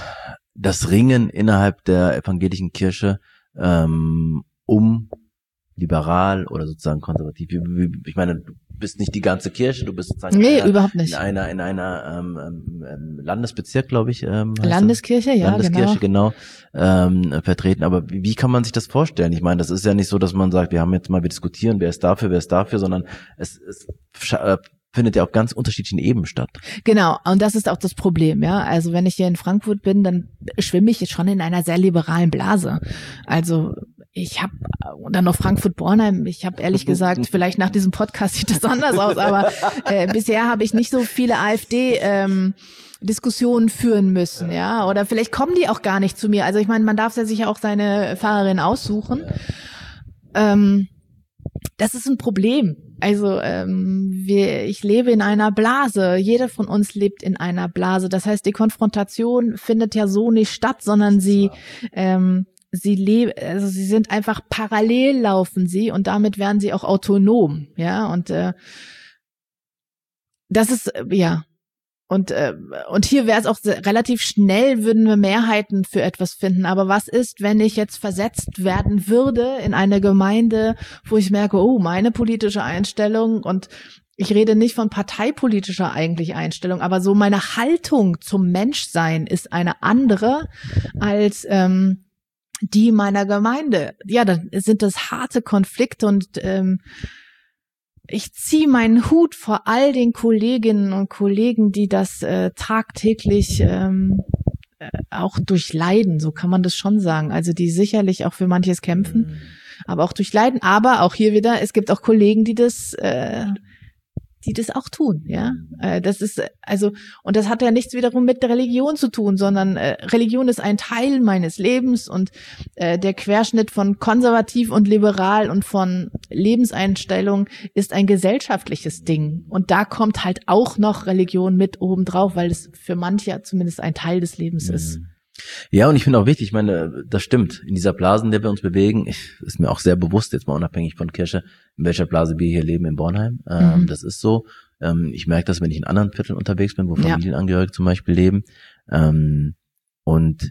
das Ringen innerhalb der evangelischen Kirche ähm, um liberal oder sozusagen konservativ. Wie, wie, ich meine, bist nicht die ganze Kirche, du bist sozusagen nee, in einer, überhaupt nicht. in einer, in einer ähm, ähm, Landesbezirk, glaube ich. Ähm, Landeskirche, ja, Landeskirche, genau. genau ähm, vertreten. Aber wie, wie kann man sich das vorstellen? Ich meine, das ist ja nicht so, dass man sagt, wir haben jetzt mal, wir diskutieren, wer ist dafür, wer ist dafür, sondern es, es äh, findet ja auf ganz unterschiedlichen Ebenen statt. Genau, und das ist auch das Problem, ja. Also wenn ich hier in Frankfurt bin, dann schwimme ich schon in einer sehr liberalen Blase. Also ich habe, und dann noch Frankfurt-Bornheim, ich habe ehrlich gesagt, vielleicht nach diesem Podcast sieht das anders aus, aber äh, bisher habe ich nicht so viele AfD ähm, Diskussionen führen müssen, ja. Oder vielleicht kommen die auch gar nicht zu mir. Also ich meine, man darf ja sich auch seine Fahrerin aussuchen. Ähm, das ist ein Problem. Also ähm, wir, ich lebe in einer Blase. Jeder von uns lebt in einer Blase. Das heißt, die Konfrontation findet ja so nicht statt, sondern sie ähm, sie leben, also sie sind einfach parallel laufen sie und damit werden sie auch autonom, ja. Und äh, das ist äh, ja. Und äh, und hier wäre es auch sehr, relativ schnell, würden wir Mehrheiten für etwas finden. Aber was ist, wenn ich jetzt versetzt werden würde in eine Gemeinde, wo ich merke, oh, meine politische Einstellung, und ich rede nicht von parteipolitischer eigentlich Einstellung, aber so meine Haltung zum Menschsein ist eine andere als ähm, die meiner Gemeinde. Ja, dann sind das harte Konflikte und ähm, ich ziehe meinen Hut vor all den Kolleginnen und Kollegen, die das äh, tagtäglich ähm, äh, auch durchleiden, so kann man das schon sagen. Also die sicherlich auch für manches kämpfen, mhm. aber auch durchleiden. Aber auch hier wieder, es gibt auch Kollegen, die das äh, die das auch tun, ja. Äh, das ist also, und das hat ja nichts wiederum mit der Religion zu tun, sondern äh, Religion ist ein Teil meines Lebens und äh, der Querschnitt von konservativ und liberal und von Lebenseinstellung ist ein gesellschaftliches Ding. Und da kommt halt auch noch Religion mit oben drauf, weil es für manche zumindest ein Teil des Lebens mhm. ist. Ja, und ich finde auch wichtig, ich meine, das stimmt, in dieser Blase, in der wir uns bewegen, ich, ist mir auch sehr bewusst, jetzt mal unabhängig von Kirche, in welcher Blase wir hier leben in Bornheim. Ähm, mhm. Das ist so. Ähm, ich merke das, wenn ich in anderen Vierteln unterwegs bin, wo Familienangehörige ja. zum Beispiel leben. Ähm, und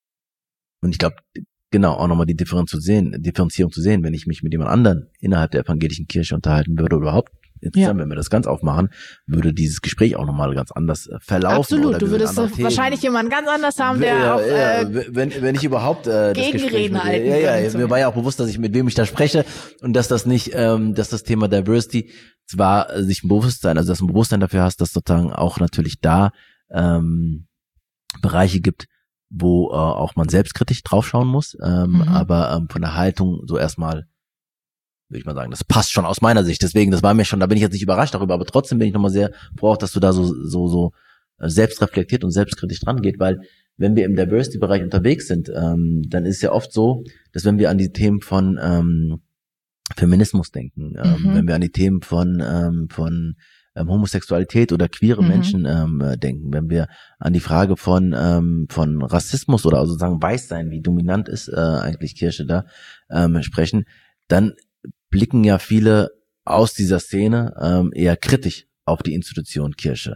und ich glaube, genau, auch nochmal die Differenz zu sehen, Differenzierung zu sehen, wenn ich mich mit jemand anderen innerhalb der evangelischen Kirche unterhalten würde oder überhaupt, insgesamt, ja. wenn wir das ganz aufmachen, würde dieses Gespräch auch nochmal ganz anders verlaufen. Absolut, oder du würdest wahrscheinlich jemanden ganz anders haben, der ja, auch äh, ja, wenn, wenn ich überhaupt äh, das Gespräch mit, halten ja, ja, mir war ja auch bewusst, dass ich mit wem ich da spreche und dass das nicht, ähm, dass das Thema Diversity zwar äh, sich ein Bewusstsein, also dass du ein Bewusstsein dafür hast, dass sozusagen auch natürlich da ähm, Bereiche gibt, wo äh, auch man selbstkritisch draufschauen muss, ähm, mhm. aber ähm, von der Haltung so erstmal würde ich mal sagen, das passt schon aus meiner Sicht. Deswegen, das war mir schon, da bin ich jetzt nicht überrascht darüber, aber trotzdem bin ich nochmal sehr froh, dass du da so so so selbstreflektiert und selbstkritisch dran geht, weil wenn wir im Diversity-Bereich unterwegs sind, ähm, dann ist es ja oft so, dass wenn wir an die Themen von ähm, Feminismus denken, ähm, mhm. wenn wir an die Themen von ähm, von ähm, Homosexualität oder queere mhm. Menschen ähm, denken, wenn wir an die Frage von ähm, von Rassismus oder also sozusagen Weißsein, wie dominant ist äh, eigentlich Kirche da, ähm, sprechen, dann blicken ja viele aus dieser Szene ähm, eher kritisch auf die Institution Kirche.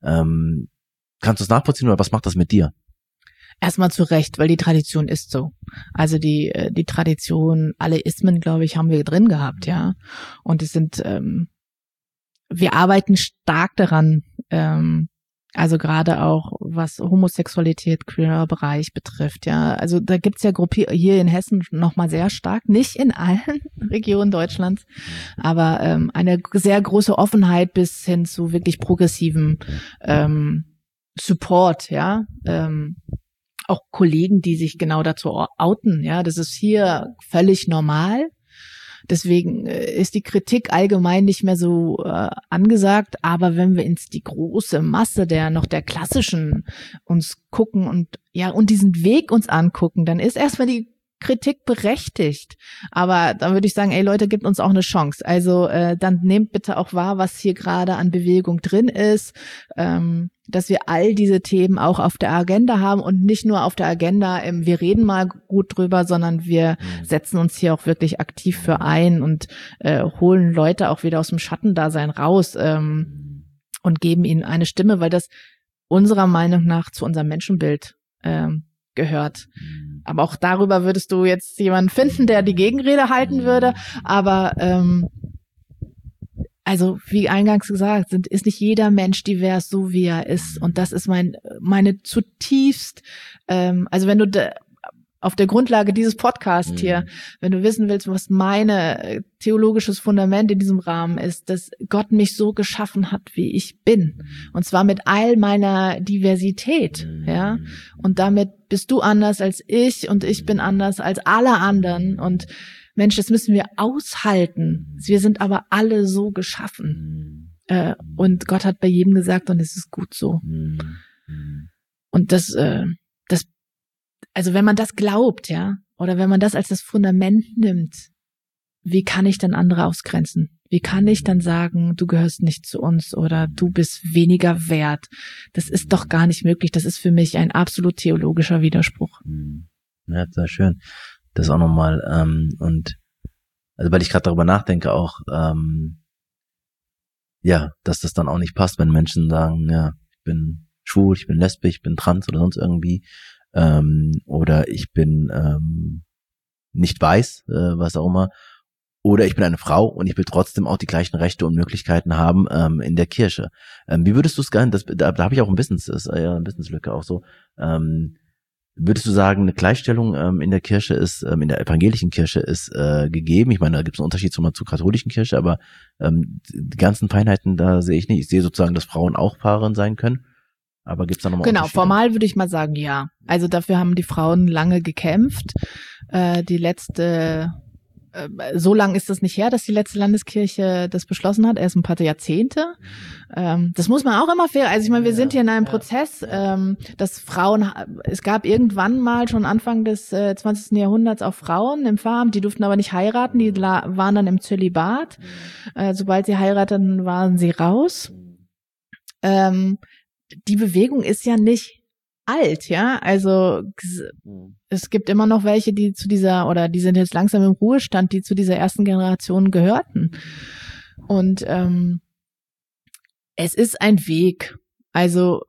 Ähm, kannst du es nachvollziehen oder was macht das mit dir? Erstmal zu Recht, weil die Tradition ist so. Also die die Tradition, alle Ismen, glaube ich, haben wir drin gehabt, ja. Und es sind, ähm, wir arbeiten stark daran, ähm, also gerade auch was Homosexualität, queerer Bereich betrifft, ja. Also da gibt's ja Gruppe hier in Hessen nochmal sehr stark, nicht in allen Regionen Deutschlands, aber ähm, eine sehr große Offenheit bis hin zu wirklich progressivem ähm, Support, ja. Ähm, auch Kollegen, die sich genau dazu outen, ja. Das ist hier völlig normal. Deswegen ist die Kritik allgemein nicht mehr so äh, angesagt. Aber wenn wir ins die große Masse der noch der klassischen uns gucken und ja und diesen Weg uns angucken, dann ist erstmal die Kritik berechtigt. Aber dann würde ich sagen, ey Leute, gebt uns auch eine Chance. Also äh, dann nehmt bitte auch wahr, was hier gerade an Bewegung drin ist, ähm, dass wir all diese Themen auch auf der Agenda haben und nicht nur auf der Agenda, im, wir reden mal gut drüber, sondern wir mhm. setzen uns hier auch wirklich aktiv für ein und äh, holen Leute auch wieder aus dem Schattendasein raus ähm, und geben ihnen eine Stimme, weil das unserer Meinung nach zu unserem Menschenbild ähm, gehört. Aber auch darüber würdest du jetzt jemanden finden, der die Gegenrede halten würde. Aber ähm, also wie eingangs gesagt, sind, ist nicht jeder Mensch divers, so wie er ist. Und das ist mein meine zutiefst, ähm, also wenn du de, auf der Grundlage dieses Podcasts mhm. hier, wenn du wissen willst, was meine theologisches Fundament in diesem Rahmen ist, dass Gott mich so geschaffen hat, wie ich bin. Und zwar mit all meiner Diversität, mhm. ja. Und damit bist du anders als ich und ich bin anders als alle anderen. Und Mensch, das müssen wir aushalten. Wir sind aber alle so geschaffen. Äh, und Gott hat bei jedem gesagt, und es ist gut so. Und das, äh, das Also wenn man das glaubt, ja, oder wenn man das als das Fundament nimmt, wie kann ich dann andere ausgrenzen? Wie kann ich dann sagen, du gehörst nicht zu uns oder du bist weniger wert? Das ist doch gar nicht möglich. Das ist für mich ein absolut theologischer Widerspruch. Ja, sehr schön. Das auch nochmal, ähm, und also weil ich gerade darüber nachdenke auch, ähm, ja, dass das dann auch nicht passt, wenn Menschen sagen, ja, ich bin schwul, ich bin lesbisch, ich bin trans oder sonst irgendwie. Ähm, oder ich bin ähm, nicht weiß, äh, was auch immer, oder ich bin eine Frau und ich will trotzdem auch die gleichen Rechte und Möglichkeiten haben ähm, in der Kirche. Ähm, wie würdest du es gerne, das, da, da habe ich auch ein Wissens, ist äh, eine Wissenslücke auch so, ähm, würdest du sagen, eine Gleichstellung ähm, in der Kirche ist, ähm, in der evangelischen Kirche ist äh, gegeben? Ich meine, da gibt es einen Unterschied zur, zur katholischen Kirche, aber ähm, die ganzen Feinheiten, da sehe ich nicht. Ich sehe sozusagen, dass Frauen auch Pfarrerin sein können. Aber gibt's da nochmal Genau, Unterschiede? formal würde ich mal sagen, ja. Also dafür haben die Frauen lange gekämpft. Äh, die letzte, äh, so lang ist das nicht her, dass die letzte Landeskirche das beschlossen hat, erst ein paar Jahrzehnte. Ähm, das muss man auch immer fair, also ich meine, wir sind hier in einem Prozess, ähm, dass Frauen, es gab irgendwann mal schon Anfang des äh, zwanzigsten Jahrhunderts auch Frauen im Pfarramt, die durften aber nicht heiraten, die la- waren dann im Zölibat. Äh, sobald sie heirateten, waren sie raus. Ähm, Die Bewegung ist ja nicht alt, ja, also es gibt immer noch welche, die zu dieser, oder die sind jetzt langsam im Ruhestand, die zu dieser ersten Generation gehörten. Und ähm, es ist ein Weg. Also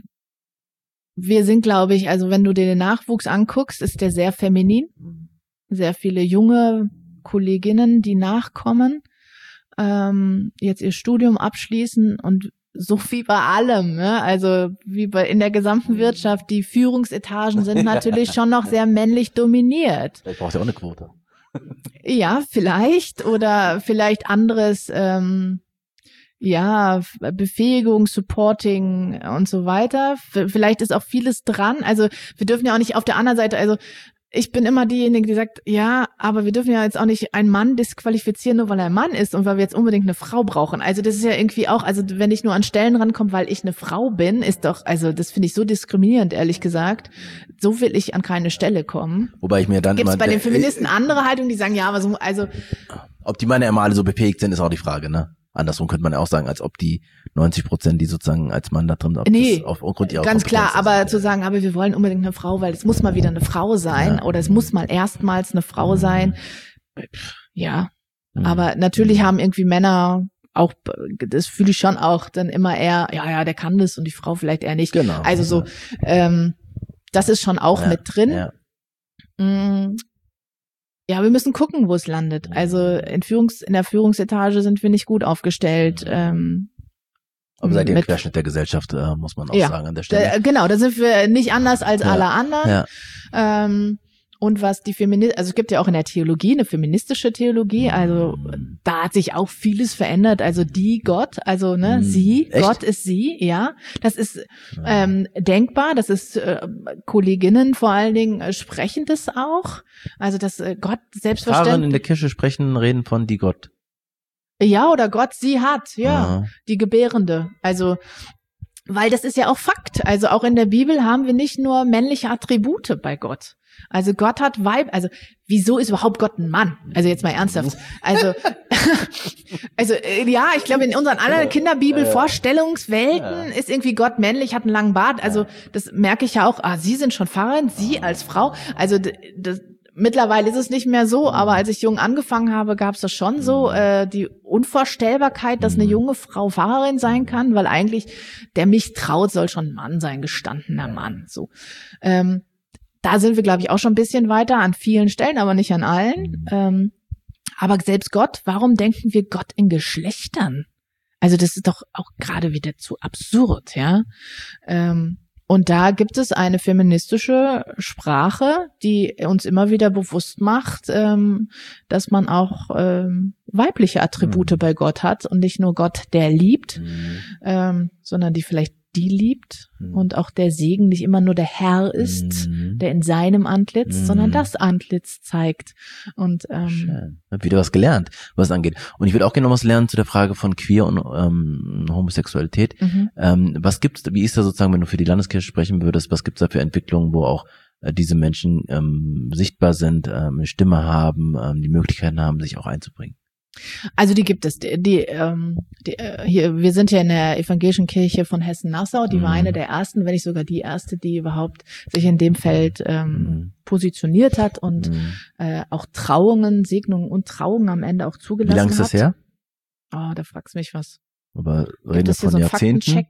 wir sind, glaube ich, also wenn du dir den Nachwuchs anguckst, ist der sehr feminin. Sehr viele junge Kolleginnen, die nachkommen, ähm, jetzt ihr Studium abschließen und so wie bei allem, ne? Also wie bei in der gesamten Wirtschaft, die Führungsetagen sind natürlich schon noch sehr männlich dominiert. Vielleicht braucht ihr auch eine Quote. Ja, vielleicht oder vielleicht anderes, ähm, ja, Befähigung, Supporting und so weiter. Vielleicht ist auch vieles dran. Also wir dürfen ja auch nicht auf der anderen Seite, also ich bin immer diejenige, die sagt, ja, aber wir dürfen ja jetzt auch nicht einen Mann disqualifizieren, nur weil er ein Mann ist und weil wir jetzt unbedingt eine Frau brauchen. Also das ist ja irgendwie auch, also wenn ich nur an Stellen rankomme, weil ich eine Frau bin, ist doch, also das finde ich so diskriminierend, ehrlich gesagt. So will ich an keine Stelle kommen. Wobei ich mir dann Gibt's immer... bei den Feministen andere Haltungen, die sagen, ja, aber so, also... Ob die Männer immer alle so befähigt sind, ist auch die Frage, ne? Andersrum könnte man ja auch sagen, als ob die neunzig Prozent, die sozusagen als Mann da drin sind, nee, auf, aufgrund ihrer ganz klar, Kompetenz aber ist. zu sagen, aber wir wollen unbedingt eine Frau, weil es muss mal wieder eine Frau sein Ja. oder es muss mal erstmals eine Frau sein. Ja, Mhm. aber natürlich haben irgendwie Männer auch, das fühle ich schon auch dann immer eher, ja, ja, der kann das und die Frau vielleicht eher nicht. Genau. Also so, ähm, das ist schon auch Ja, mit drin. ja. Mm, Ja, wir müssen gucken, wo es landet. Also in Führungs, in der Führungsetage sind wir nicht gut aufgestellt. Ähm, Aber seid ihr im mit- Querschnitt der Gesellschaft, äh, muss man auch Ja. sagen an der Stelle. Da, genau, da sind wir nicht anders als Ja. alle anderen. Ja. Ähm, und was die Feministi, also es gibt ja auch in der Theologie eine feministische Theologie, also da hat sich auch vieles verändert, also die Gott, also ne, Hm. sie, Echt? Gott ist sie, ja, das ist ähm, denkbar, das ist äh, Kolleginnen vor allen Dingen äh, sprechen das auch, also dass äh, Gott Pfarrer in selbstverständlich, der Kirche sprechen, reden von die Gott. ja, oder Gott sie hat, ja, Ja. die Gebärende, also weil das ist ja auch Fakt. Also auch in der Bibel haben wir nicht nur männliche Attribute bei Gott. Also Gott hat Weib, also wieso ist überhaupt Gott ein Mann? Also jetzt mal ernsthaft. Also, also äh, ja, ich glaube in unseren anderen Kinderbibel-Vorstellungswelten ist irgendwie Gott männlich, hat einen langen Bart. Also das merke ich ja auch, ah, Sie sind schon Pfarrerin, Sie als Frau. Also d- das, mittlerweile ist es nicht mehr so, aber als ich jung angefangen habe, gab es das schon so, äh, die Unvorstellbarkeit, dass eine junge Frau Pfarrerin sein kann, weil eigentlich der mich traut, soll schon ein Mann sein, gestandener Mann. So, ähm, da sind wir, glaube ich, auch schon ein bisschen weiter an vielen Stellen, aber nicht an allen. Ähm, Aber selbst Gott, warum denken wir Gott in Geschlechtern? Also das ist doch auch gerade wieder zu absurd, ja. Ähm, und da gibt es eine feministische Sprache, die uns immer wieder bewusst macht, ähm, dass man auch ähm, weibliche Attribute mhm. bei Gott hat und nicht nur Gott, der liebt, mhm. ähm, sondern die vielleicht die liebt mhm. und auch der Segen nicht immer nur der Herr ist, mhm. der in seinem Antlitz, mhm. sondern das Antlitz zeigt. Und ähm, schön. Ich habe wieder was gelernt, was es angeht. Und ich würde auch gerne noch was lernen zu der Frage von Queer und ähm, Homosexualität. Mhm. Ähm, was gibt's, wie ist da sozusagen, wenn du für die Landeskirche sprechen würdest, was gibt's da für Entwicklungen, wo auch äh, diese Menschen ähm, sichtbar sind, ähm, eine Stimme haben, ähm, die Möglichkeiten haben, sich auch einzubringen? Also die gibt es. Die, die, ähm, die äh, hier, wir sind ja in der Evangelischen Kirche von Hessen-Nassau. Die mhm. war eine der ersten, wenn nicht sogar die erste, die überhaupt sich in dem Feld ähm, mhm. positioniert hat und mhm. äh, auch Trauungen, Segnungen und Trauungen am Ende auch zugelassen hat. Wie lange ist das her? Oh, da fragst du mich was. Aber reden wir von so Jahrzehnten?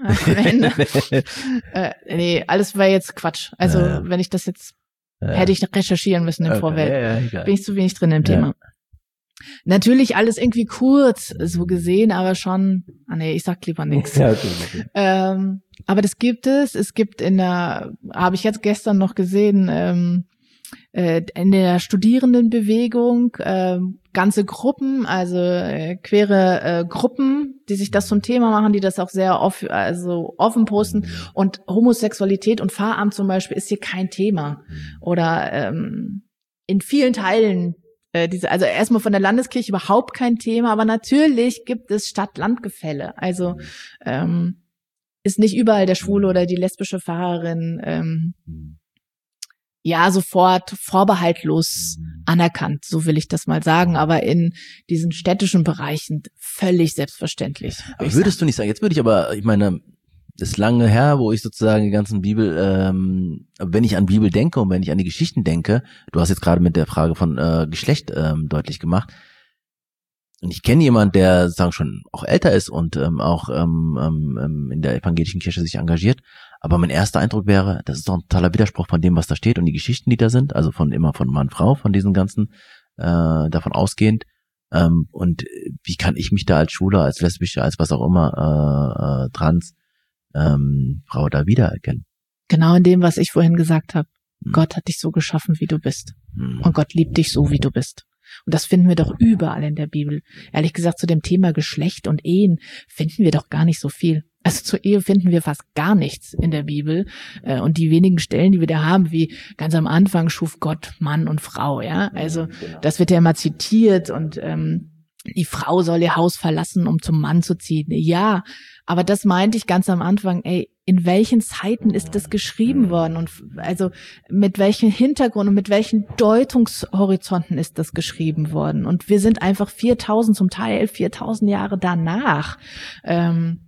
äh, nee, alles war jetzt Quatsch. Also ja. wenn ich das jetzt ja. hätte ich recherchieren müssen im okay. Vorfeld. Ja, ja, bin ich zu wenig drin im ja. Thema. Natürlich alles irgendwie kurz so gesehen, aber schon, ah nee, ich sag lieber nichts. Ja, okay, okay. Ähm, aber das gibt es. Es gibt in der, habe ich jetzt gestern noch gesehen, ähm, äh, in der Studierendenbewegung äh, ganze Gruppen, also äh, queere äh, Gruppen, die sich das zum Thema machen, die das auch sehr off, also offen posten. Und Homosexualität und Pfarramt zum Beispiel ist hier kein Thema. Oder ähm, in vielen Teilen Diese, also erstmal von der Landeskirche überhaupt kein Thema, aber natürlich gibt es Stadt-Land-Gefälle. Also ähm, ist nicht überall der schwule oder die lesbische Pfarrerin ähm, ja sofort vorbehaltlos anerkannt, so will ich das mal sagen, aber in diesen städtischen Bereichen völlig selbstverständlich. Aber würdest du nicht sagen, jetzt würde ich aber, ich meine, das ist lange her, wo ich sozusagen die ganzen Bibel, ähm, wenn ich an Bibel denke und wenn ich an die Geschichten denke, du hast jetzt gerade mit der Frage von äh, Geschlecht ähm, deutlich gemacht. Und ich kenne jemanden, der sozusagen schon auch älter ist und ähm, auch ähm, ähm, in der evangelischen Kirche sich engagiert. Aber mein erster Eindruck wäre, das ist doch ein totaler Widerspruch von dem, was da steht und die Geschichten, die da sind, also von immer von Mann, Frau, von diesen ganzen, äh, davon ausgehend. Ähm, und wie kann ich mich da als Schwuler, als Lesbische, als was auch immer, äh, äh, trans, Ähm, Frau da wiedererkennen. Genau in dem, was ich vorhin gesagt habe. Hm. Gott hat dich so geschaffen, wie du bist. Hm. Und Gott liebt dich so, wie du bist. Und das finden wir doch überall in der Bibel. Ehrlich gesagt, zu dem Thema Geschlecht und Ehen finden wir doch gar nicht so viel. Also zur Ehe finden wir fast gar nichts in der Bibel. Und die wenigen Stellen, die wir da haben, wie ganz am Anfang schuf Gott Mann und Frau, ja. Also das wird ja immer zitiert und ähm, die Frau soll ihr Haus verlassen, um zum Mann zu ziehen. Ja, aber das meinte ich ganz am Anfang, ey, in welchen Zeiten ist das geschrieben worden und also mit welchem Hintergrund und mit welchen Deutungshorizonten ist das geschrieben worden? Und wir sind einfach viertausend, zum Teil viertausend Jahre danach, ähm,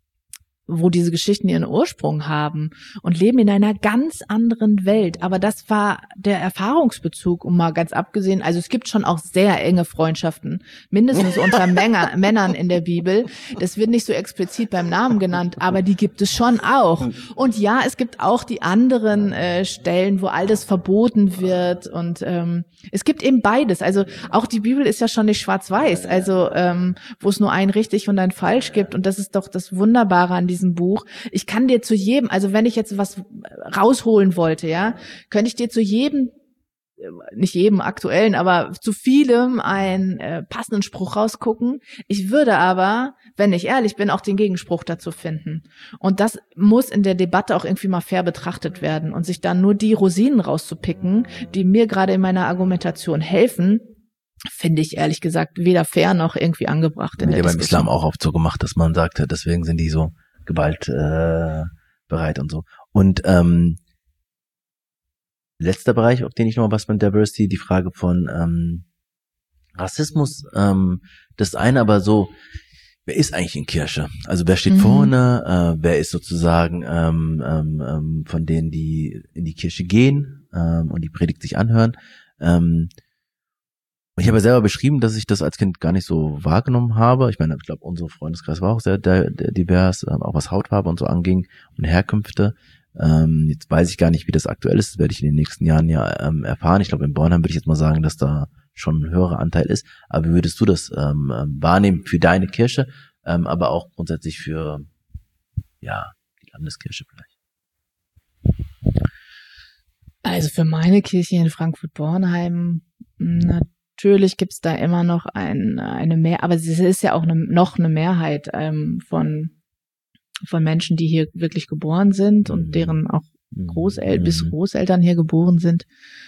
wo diese Geschichten ihren Ursprung haben und leben in einer ganz anderen Welt. Aber das war der Erfahrungsbezug, um mal ganz abgesehen, also es gibt schon auch sehr enge Freundschaften, mindestens unter Männer, Männern in der Bibel. Das wird nicht so explizit beim Namen genannt, aber die gibt es schon auch. Und ja, es gibt auch die anderen äh, Stellen, wo all das verboten wird und ähm, es gibt eben beides. Also auch die Bibel ist ja schon nicht schwarz-weiß, also ähm, wo es nur ein richtig und ein falsch gibt und das ist doch das Wunderbare an diesem Buch. Ich kann dir zu jedem, also wenn ich jetzt was rausholen wollte, ja, könnte ich dir zu jedem, nicht jedem aktuellen, aber zu vielem einen äh, passenden Spruch rausgucken. Ich würde aber, wenn ich ehrlich bin, auch den Gegenspruch dazu finden. Und das muss in der Debatte auch irgendwie mal fair betrachtet werden und sich dann nur die Rosinen rauszupicken, die mir gerade in meiner Argumentation helfen, finde ich ehrlich gesagt weder fair noch irgendwie angebracht. Wird ja beim Islam auch oft so gemacht, dass man sagt, deswegen sind die so gewaltbereit äh, bereit und so. Und ähm, letzter Bereich, auf den ich noch was mit Diversity, die Frage von ähm, Rassismus. Ähm, das eine aber so, wer ist eigentlich in Kirche? Also wer steht mhm. vorne? Äh, wer ist sozusagen ähm, ähm, von denen, die in die Kirche gehen ähm, und die Predigt sich anhören? Ähm, Ich habe ja selber beschrieben, dass ich das als Kind gar nicht so wahrgenommen habe. Ich meine, ich glaube, unser Freundeskreis war auch sehr divers, auch was Hautfarbe und so anging und Herkünfte. Ähm, jetzt weiß ich gar nicht, wie das aktuell ist. Das werde ich in den nächsten Jahren ja ähm, erfahren. Ich glaube, in Bornheim würde ich jetzt mal sagen, dass da schon ein höherer Anteil ist. Aber wie würdest du das ähm, wahrnehmen für deine Kirche, ähm, aber auch grundsätzlich für ja die Landeskirche vielleicht? Also für meine Kirche in Frankfurt-Bornheim, natürlich gibt's da immer noch ein, eine mehr, aber es ist ja auch eine, noch eine Mehrheit ähm, von von Menschen, die hier wirklich geboren sind und deren auch Großeltern bis Großeltern hier geboren sind.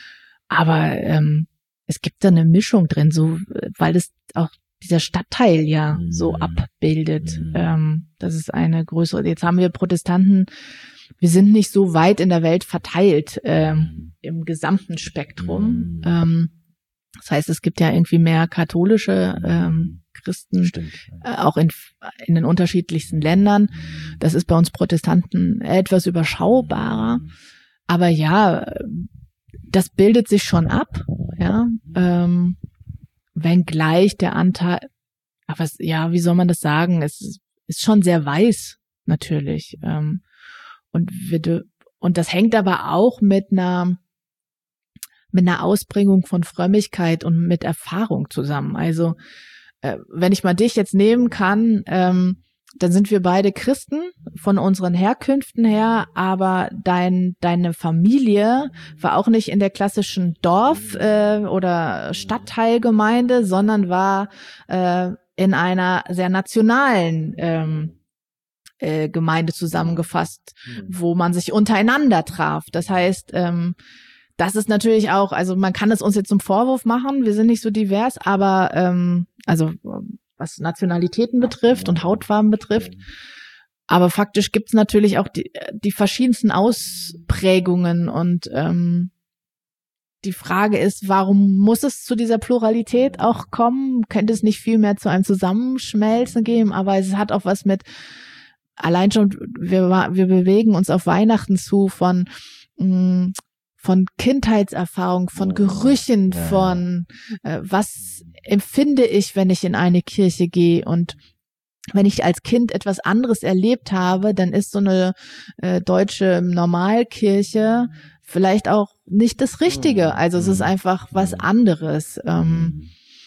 Aber ähm, es gibt da eine Mischung drin, so weil das auch dieser Stadtteil ja so abbildet. Ähm, das ist eine größere. Jetzt haben wir Protestanten. Wir sind nicht so weit in der Welt verteilt ähm, im gesamten Spektrum. Ähm, das heißt, es gibt ja irgendwie mehr katholische ähm, Christen, äh, auch in, in den unterschiedlichsten Ländern. Das ist bei uns Protestanten etwas überschaubarer. Aber ja, das bildet sich schon ab, ja. Ähm, wenngleich der Anteil, aber es, ja, wie soll man das sagen? Es ist, ist schon sehr weiß, natürlich. Ähm, und wir, und das hängt aber auch mit einer mit einer Ausbringung von Frömmigkeit und mit Erfahrung zusammen. Also äh, wenn ich mal dich jetzt nehmen kann, ähm, dann sind wir beide Christen von unseren Herkünften her, aber dein deine Familie war auch nicht in der klassischen Dorf- äh, oder Stadtteilgemeinde, sondern war äh, in einer sehr nationalen ähm, äh, Gemeinde zusammengefasst, wo man sich untereinander traf. Das heißt, ähm, das ist natürlich auch, also man kann es uns jetzt zum Vorwurf machen, wir sind nicht so divers, aber ähm, also was Nationalitäten betrifft und Hautfarben betrifft, aber faktisch gibt's natürlich auch die, die verschiedensten Ausprägungen und ähm, die Frage ist, warum muss es zu dieser Pluralität auch kommen? Könnte es nicht viel mehr zu einem Zusammenschmelzen geben? Aber es hat auch was mit, allein schon, wir, wir bewegen uns auf Weihnachten zu von mh, von Kindheitserfahrung, von Gerüchen, von äh, was empfinde ich, wenn ich in eine Kirche gehe. Und wenn ich als Kind etwas anderes erlebt habe, dann ist so eine äh, deutsche Normalkirche vielleicht auch nicht das Richtige. Also es ist einfach was anderes. Ähm,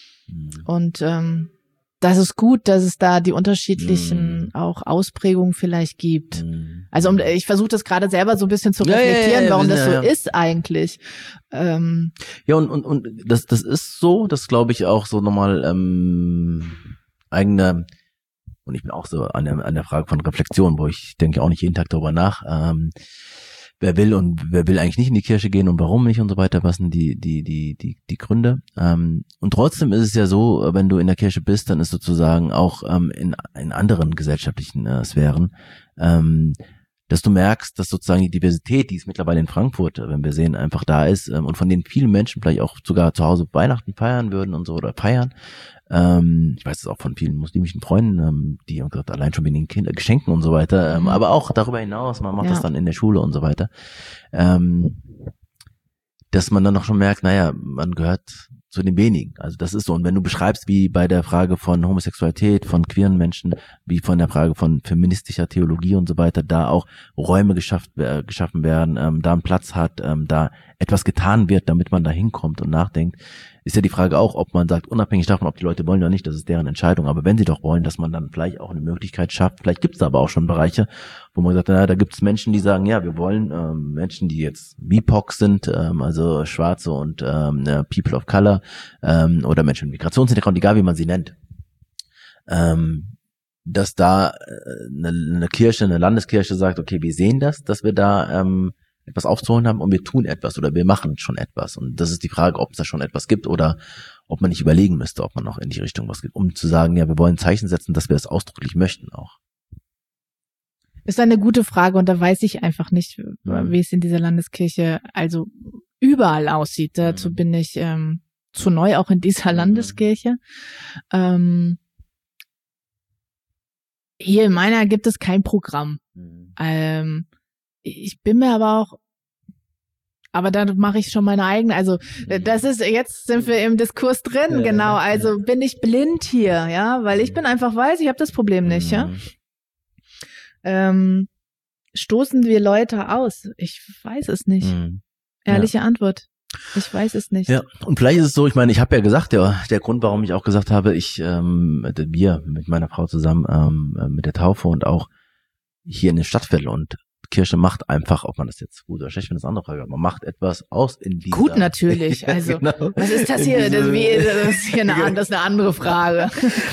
und ähm, das ist gut, dass es da die unterschiedlichen auch Ausprägungen vielleicht gibt. Also um, ich versuche das gerade selber so ein bisschen zu reflektieren, ja, ja, ja, warum das so ja, ja. ist eigentlich. Ähm, ja, und und und das das ist so, das glaube ich auch so nochmal ähm, eigene, und ich bin auch so an der an der Frage von Reflexion, wo ich denke auch nicht jeden Tag darüber nach, ähm, wer will und wer will eigentlich nicht in die Kirche gehen und warum nicht und so weiter, was sind die die die die die Gründe. Ähm, und trotzdem ist es ja so, wenn du in der Kirche bist, dann ist sozusagen auch ähm, in in anderen gesellschaftlichen äh, Sphären, ähm, dass du merkst, dass sozusagen die Diversität, die es mittlerweile in Frankfurt, wenn wir sehen, einfach da ist ähm, und von denen viele Menschen vielleicht auch sogar zu Hause Weihnachten feiern würden und so oder feiern. Ähm, ich weiß es auch von vielen muslimischen Freunden, ähm, die haben gesagt, allein schon wegen den Kinder, Geschenken und so weiter, ähm, mhm. aber auch darüber hinaus, man macht ja. das dann in der Schule und so weiter, ähm, dass man dann noch schon merkt, naja, man gehört zu den wenigen. Also das ist so. Und wenn du beschreibst, wie bei der Frage von Homosexualität, von queeren Menschen, wie von der Frage von feministischer Theologie und so weiter, da auch Räume geschafft, äh, geschaffen werden, ähm, da einen Platz hat, ähm, da etwas getan wird, damit man da hinkommt und nachdenkt, ist ja die Frage auch, ob man sagt, unabhängig davon, ob die Leute wollen oder nicht, das ist deren Entscheidung, aber wenn sie doch wollen, dass man dann vielleicht auch eine Möglichkeit schafft, vielleicht gibt es aber auch schon Bereiche, wo man sagt, na, da gibt es Menschen, die sagen, ja, wir wollen ähm, Menschen, die jetzt B I P O C sind, ähm, also Schwarze und ähm, People of Color ähm, oder Menschen mit Migrationshintergrund, egal wie man sie nennt, ähm, dass da äh, eine, eine Kirche, eine Landeskirche sagt, okay, wir sehen das, dass wir da ähm, etwas aufzuholen haben und wir tun etwas oder wir machen schon etwas. Und das ist die Frage, ob es da schon etwas gibt oder ob man nicht überlegen müsste, ob man noch in die Richtung was gibt, um zu sagen, ja, wir wollen Zeichen setzen, dass wir es ausdrücklich möchten auch. Ist eine gute Frage und da weiß ich einfach nicht, mhm. wie es in dieser Landeskirche also überall aussieht. Dazu mhm. bin ich ähm, zu neu auch in dieser mhm. Landeskirche. Ähm, hier in meiner gibt es kein Programm. Mhm. Ähm, Ich bin mir aber auch, aber da mache ich schon meine eigene, also das ist, jetzt sind wir im Diskurs drin, ja, genau, also ja. bin ich blind hier, ja, weil ich bin einfach weiß, ich habe das Problem nicht, ja. Ähm, stoßen wir Leute aus? Ich weiß es nicht. Mhm. Ehrliche ja. Antwort. Ich weiß es nicht. Ja, und vielleicht ist es so, ich meine, ich habe ja gesagt, der, der Grund, warum ich auch gesagt habe, ich, ähm, wir mit meiner Frau zusammen, ähm, mit der Taufe und auch hier in den Stadtviertel und Kirche macht einfach, ob man das jetzt gut oder schlecht findet, das andere Frage, man macht etwas aus in dieser... Gut, natürlich. Also, genau. Was ist das hier? Das, wie, das ist hier eine, das ist eine andere Frage.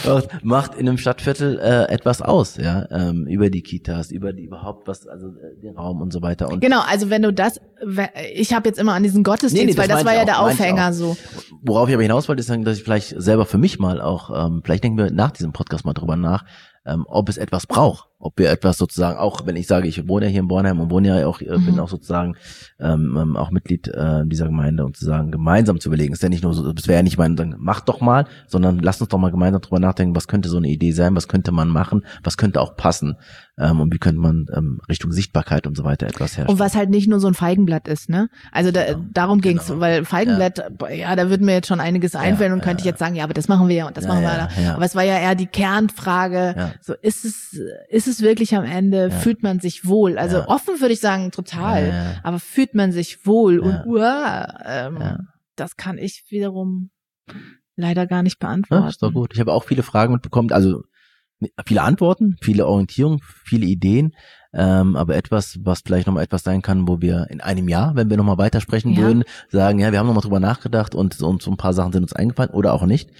Macht in einem Stadtviertel äh, etwas aus, ja, ähm, über die Kitas, über die überhaupt was, also äh, den Raum und so weiter. Und genau, also wenn du das, ich habe jetzt immer an diesen Gottesdienst, nee, nee, das weil das war ja auch, der Aufhänger so. Worauf ich aber hinaus wollte, ist sagen, dass ich vielleicht selber für mich mal auch, ähm, vielleicht denken wir nach diesem Podcast mal drüber nach, ähm, ob es etwas braucht, ob wir etwas sozusagen, auch wenn ich sage, ich wohne ja hier in Bornheim und wohne ja auch, äh, mhm. bin auch sozusagen ähm, auch Mitglied äh, dieser Gemeinde und sozusagen gemeinsam zu überlegen, ist ja nicht nur so, das wäre ja nicht mein, sagen, mach doch mal, sondern lass uns doch mal gemeinsam drüber nachdenken, was könnte so eine Idee sein, was könnte man machen, was könnte auch passen ähm, und wie könnte man ähm, Richtung Sichtbarkeit und so weiter etwas herstellen. Und was halt nicht nur so ein Feigenblatt ist, ne? Also da, genau. darum ging's, genau. weil Feigenblatt, ja. ja, da würde mir jetzt schon einiges einfallen ja, und könnte ja. ich jetzt sagen, ja, aber das machen wir ja und das ja, machen wir ja, da. Ja. Aber es war ja eher die Kernfrage, ja. so ist es, ist es wirklich am Ende, ja. fühlt man sich wohl? Also ja. offen würde ich sagen, total, ja, ja. aber fühlt man sich wohl? Ja. Und uah, ähm, ja. das kann ich wiederum leider gar nicht beantworten. Ja, ist doch gut. Ich habe auch viele Fragen mitbekommen, also viele Antworten, viele Orientierung, viele Ideen, ähm, aber etwas, was vielleicht nochmal etwas sein kann, wo wir in einem Jahr, wenn wir nochmal weitersprechen ja. würden, sagen, ja, wir haben nochmal drüber nachgedacht und, und so ein paar Sachen sind uns eingefallen oder auch nicht.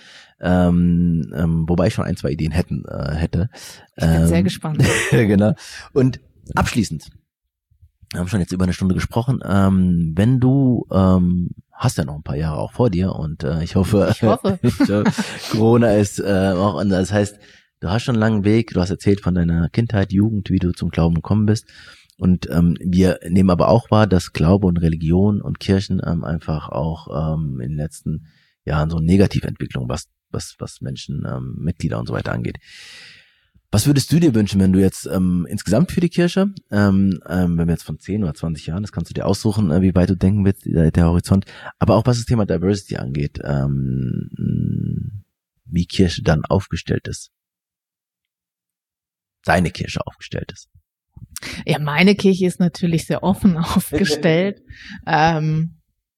Ähm, ähm, wobei ich schon ein, zwei Ideen hätten, äh, hätte. Ich bin ähm, sehr gespannt. Genau. Und abschließend, wir haben schon jetzt über eine Stunde gesprochen, ähm, wenn du, ähm, hast ja noch ein paar Jahre auch vor dir und äh, ich hoffe, ich hoffe. Corona ist äh, auch anders. Das heißt, du hast schon einen langen Weg, du hast erzählt von deiner Kindheit, Jugend, wie du zum Glauben gekommen bist. Und ähm, wir nehmen aber auch wahr, dass Glaube und Religion und Kirchen ähm, einfach auch ähm, in den letzten Jahren so eine Negativentwicklung, was was was Menschen, ähm, Mitglieder und so weiter angeht. Was würdest du dir wünschen, wenn du jetzt ähm, insgesamt für die Kirche, ähm, ähm, wenn wir jetzt von zehn oder zwanzig Jahren, das kannst du dir aussuchen, äh, wie weit du denken willst, der, der Horizont, aber auch was das Thema Diversity angeht, ähm, wie Kirche dann aufgestellt ist. Seine Kirche aufgestellt ist. Ja, meine Kirche ist natürlich sehr offen aufgestellt. ähm,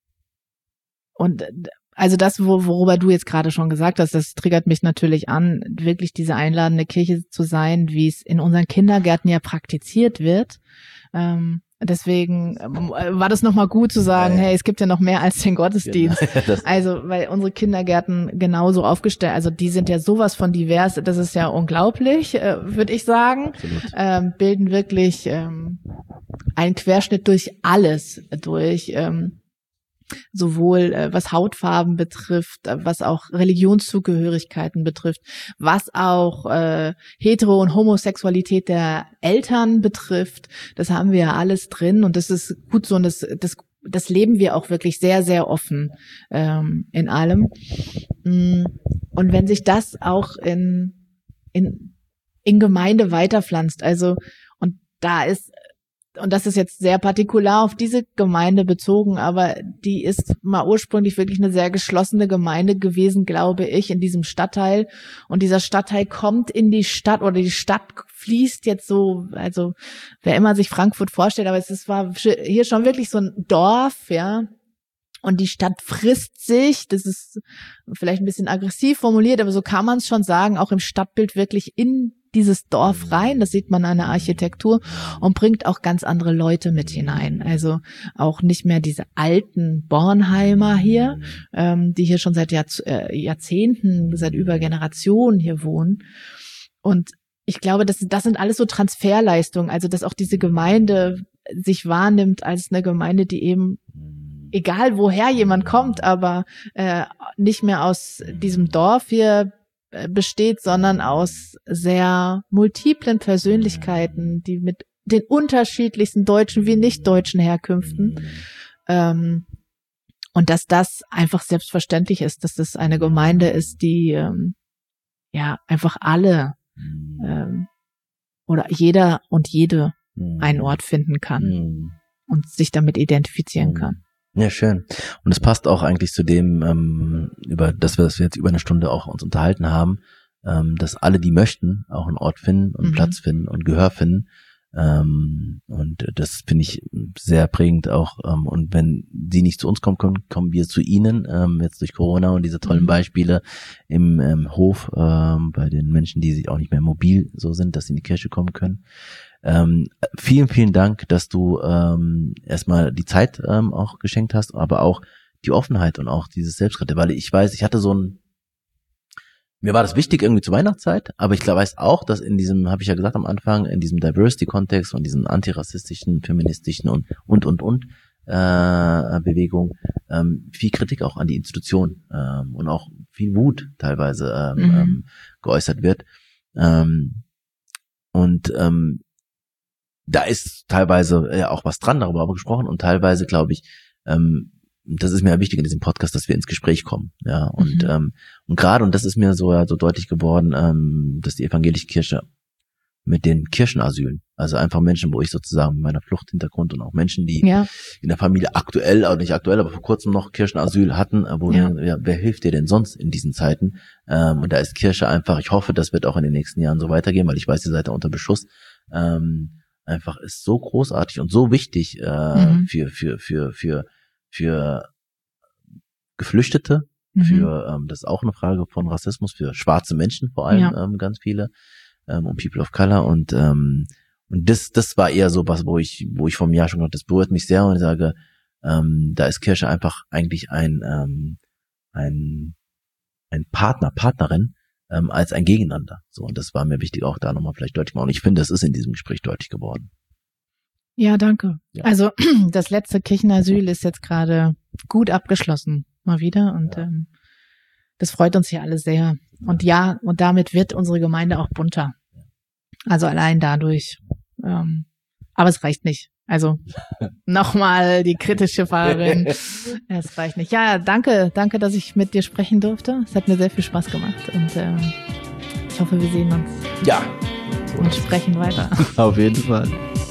und also das, wo, worüber du jetzt gerade schon gesagt hast, das triggert mich natürlich an, wirklich diese einladende Kirche zu sein, wie es in unseren Kindergärten ja praktiziert wird. Ähm, deswegen war das nochmal gut zu sagen, hey, es gibt ja noch mehr als den Gottesdienst. Genau. Also, weil unsere Kindergärten genauso aufgestellt, also die sind ja sowas von divers, das ist ja unglaublich, äh, würde ich sagen. Ähm, bilden wirklich ähm, einen Querschnitt durch alles durch. Ähm, sowohl äh, was Hautfarben betrifft, äh, was auch Religionszugehörigkeiten betrifft, was auch äh, Hetero- und Homosexualität der Eltern betrifft. Das haben wir ja alles drin und das ist gut so und das, das, das leben wir auch wirklich sehr, sehr offen ähm, in allem. Und wenn sich das auch in, in, in Gemeinde weiterpflanzt, also und da ist und das ist jetzt sehr partikular auf diese Gemeinde bezogen, aber die ist mal ursprünglich wirklich eine sehr geschlossene Gemeinde gewesen, glaube ich, in diesem Stadtteil. Und dieser Stadtteil kommt in die Stadt oder die Stadt fließt jetzt so, also wer immer sich Frankfurt vorstellt, aber es ist, war hier schon wirklich so ein Dorf, ja. Und die Stadt frisst sich, das ist vielleicht ein bisschen aggressiv formuliert, aber so kann man es schon sagen, auch im Stadtbild wirklich in dieses Dorf rein, das sieht man an der Architektur und bringt auch ganz andere Leute mit hinein. Also auch nicht mehr diese alten Bornheimer hier, ähm, die hier schon seit Jahrz- äh, Jahrzehnten, seit über Generationen hier wohnen. Und ich glaube, das, das sind alles so Transferleistungen, also dass auch diese Gemeinde sich wahrnimmt als eine Gemeinde, die eben egal woher jemand kommt, aber äh, nicht mehr aus diesem Dorf hier besteht, sondern aus sehr multiplen Persönlichkeiten, die mit den unterschiedlichsten deutschen wie nicht deutschen Herkünften. Ähm, und dass das einfach selbstverständlich ist, dass das eine Gemeinde ist, die ähm, ja einfach alle ähm, oder jeder und jede einen Ort finden kann und sich damit identifizieren kann. Ja, schön. Und es passt auch eigentlich zu dem, ähm, über das wir, das wir jetzt über eine Stunde auch uns unterhalten haben, ähm, dass alle, die möchten, auch einen Ort finden und mhm. Platz finden und Gehör finden, Ähm, und das finde ich sehr prägend auch. Ähm, und wenn sie nicht zu uns kommen können, kommen wir zu ihnen, ähm, jetzt durch Corona und diese tollen Beispiele im ähm, Hof, ähm, bei den Menschen, die sich auch nicht mehr mobil so sind, dass sie in die Kirche kommen können. Ähm, vielen, vielen Dank, dass du ähm, erstmal die Zeit ähm, auch geschenkt hast, aber auch die Offenheit und auch dieses Selbstkritisch, weil ich weiß, ich hatte so ein Mir war das wichtig irgendwie zur Weihnachtszeit, aber ich weiß auch, dass in diesem, habe ich ja gesagt am Anfang, in diesem Diversity-Kontext und diesen antirassistischen, feministischen und und und und äh, Bewegung ähm, viel Kritik auch an die Institution ähm, und auch viel Wut teilweise ähm, Mhm. ähm, geäußert wird. Ähm, und ähm, da ist teilweise ja auch was dran, darüber haben wir gesprochen und teilweise glaube ich, ähm, das ist mir ja wichtig in diesem Podcast, dass wir ins Gespräch kommen, ja, und Mhm. ähm, und gerade, und das ist mir so ja so deutlich geworden, ähm, dass die evangelische Kirche mit den Kirchenasylen, also einfach Menschen, wo ich sozusagen mit meiner Fluchthintergrund und auch Menschen, die Ja, in der Familie aktuell, oder nicht aktuell, aber vor kurzem noch Kirchenasyl hatten, äh, wo Ja. dann, ja, wer hilft dir denn sonst in diesen Zeiten? Ähm, und da ist Kirche einfach, ich hoffe, das wird auch in den nächsten Jahren so weitergehen, weil ich weiß, ihr seid da unter Beschuss, ähm, einfach ist so großartig und so wichtig äh, Mhm. für für für für für Geflüchtete, Mhm. für ähm, das ist auch eine Frage von Rassismus, für schwarze Menschen vor allem, Ja. ähm, ganz viele ähm, und People of Color und ähm, und das das war eher so was, wo ich wo ich vom Jahr schon gedacht, das berührt mich sehr und ich sage, ähm, da ist Kirche einfach eigentlich ein ähm, ein ein Partner, Partnerin ähm, als ein Gegeneinander. So, und das war mir wichtig, auch da nochmal vielleicht deutlich machen. Und ich finde, das ist in diesem Gespräch deutlich geworden. Ja, danke. Ja. Also das letzte Kirchenasyl ist jetzt gerade gut abgeschlossen, mal wieder. Und Ja. ähm, das freut uns hier alle sehr. Und ja, und damit wird unsere Gemeinde auch bunter. Also allein dadurch. Ähm, aber es reicht nicht. Also nochmal die kritische Fahrerin. Es reicht nicht. Ja, danke, danke, dass ich mit dir sprechen durfte. Es hat mir sehr viel Spaß gemacht. Und ähm, ich hoffe, wir sehen uns Ja, und sprechen weiter. auf jeden Fall.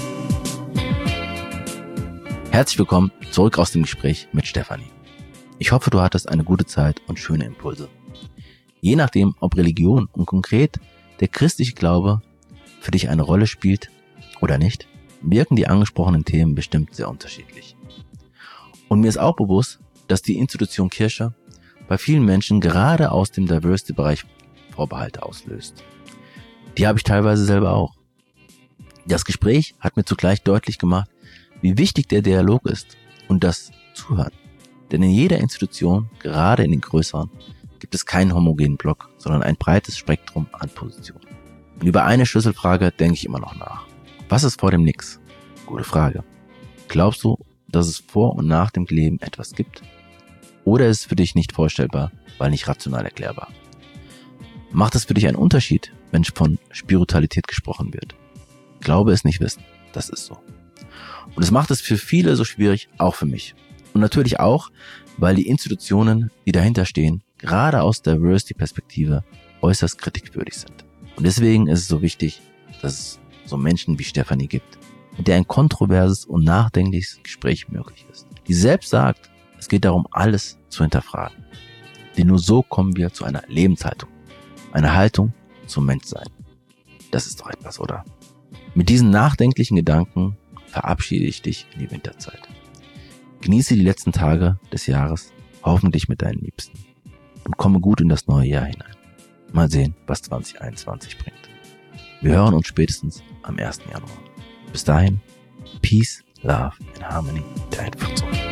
Herzlich willkommen zurück aus dem Gespräch mit Stefanie. Ich hoffe, du hattest eine gute Zeit und schöne Impulse. Je nachdem, ob Religion und konkret der christliche Glaube für dich eine Rolle spielt oder nicht, wirken die angesprochenen Themen bestimmt sehr unterschiedlich. Und mir ist auch bewusst, dass die Institution Kirche bei vielen Menschen gerade aus dem Diversity-Bereich Vorbehalte auslöst. Die habe ich teilweise selber auch. Das Gespräch hat mir zugleich deutlich gemacht, wie wichtig der Dialog ist und das Zuhören. Denn in jeder Institution, gerade in den größeren, gibt es keinen homogenen Block, sondern ein breites Spektrum an Positionen. Und über eine Schlüsselfrage denke ich immer noch nach. Was ist vor dem Nix? Gute Frage. Glaubst du, dass es vor und nach dem Leben etwas gibt? Oder ist es für dich nicht vorstellbar, weil nicht rational erklärbar? Macht es für dich einen Unterschied, wenn von Spiritualität gesprochen wird? Glaube es nicht wissen. Das ist so. Und es macht es für viele so schwierig, auch für mich. Und natürlich auch, weil die Institutionen, die dahinter stehen, gerade aus der Diversity-Perspektive äußerst kritikwürdig sind. Und deswegen ist es so wichtig, dass es so Menschen wie Stefanie gibt, mit der ein kontroverses und nachdenkliches Gespräch möglich ist. Die selbst sagt, es geht darum, alles zu hinterfragen. Denn nur so kommen wir zu einer Lebenshaltung. Eine Haltung zum Menschsein. Das ist doch etwas, oder? Mit diesen nachdenklichen Gedanken verabschiede ich dich in die Winterzeit. Genieße die letzten Tage des Jahres, hoffentlich mit deinen Liebsten. Und komme gut in das neue Jahr hinein. Mal sehen, was zwanzig einundzwanzig bringt. Wir hören uns spätestens am ersten Januar. Bis dahin, Peace, Love and Harmony, dein Futsal.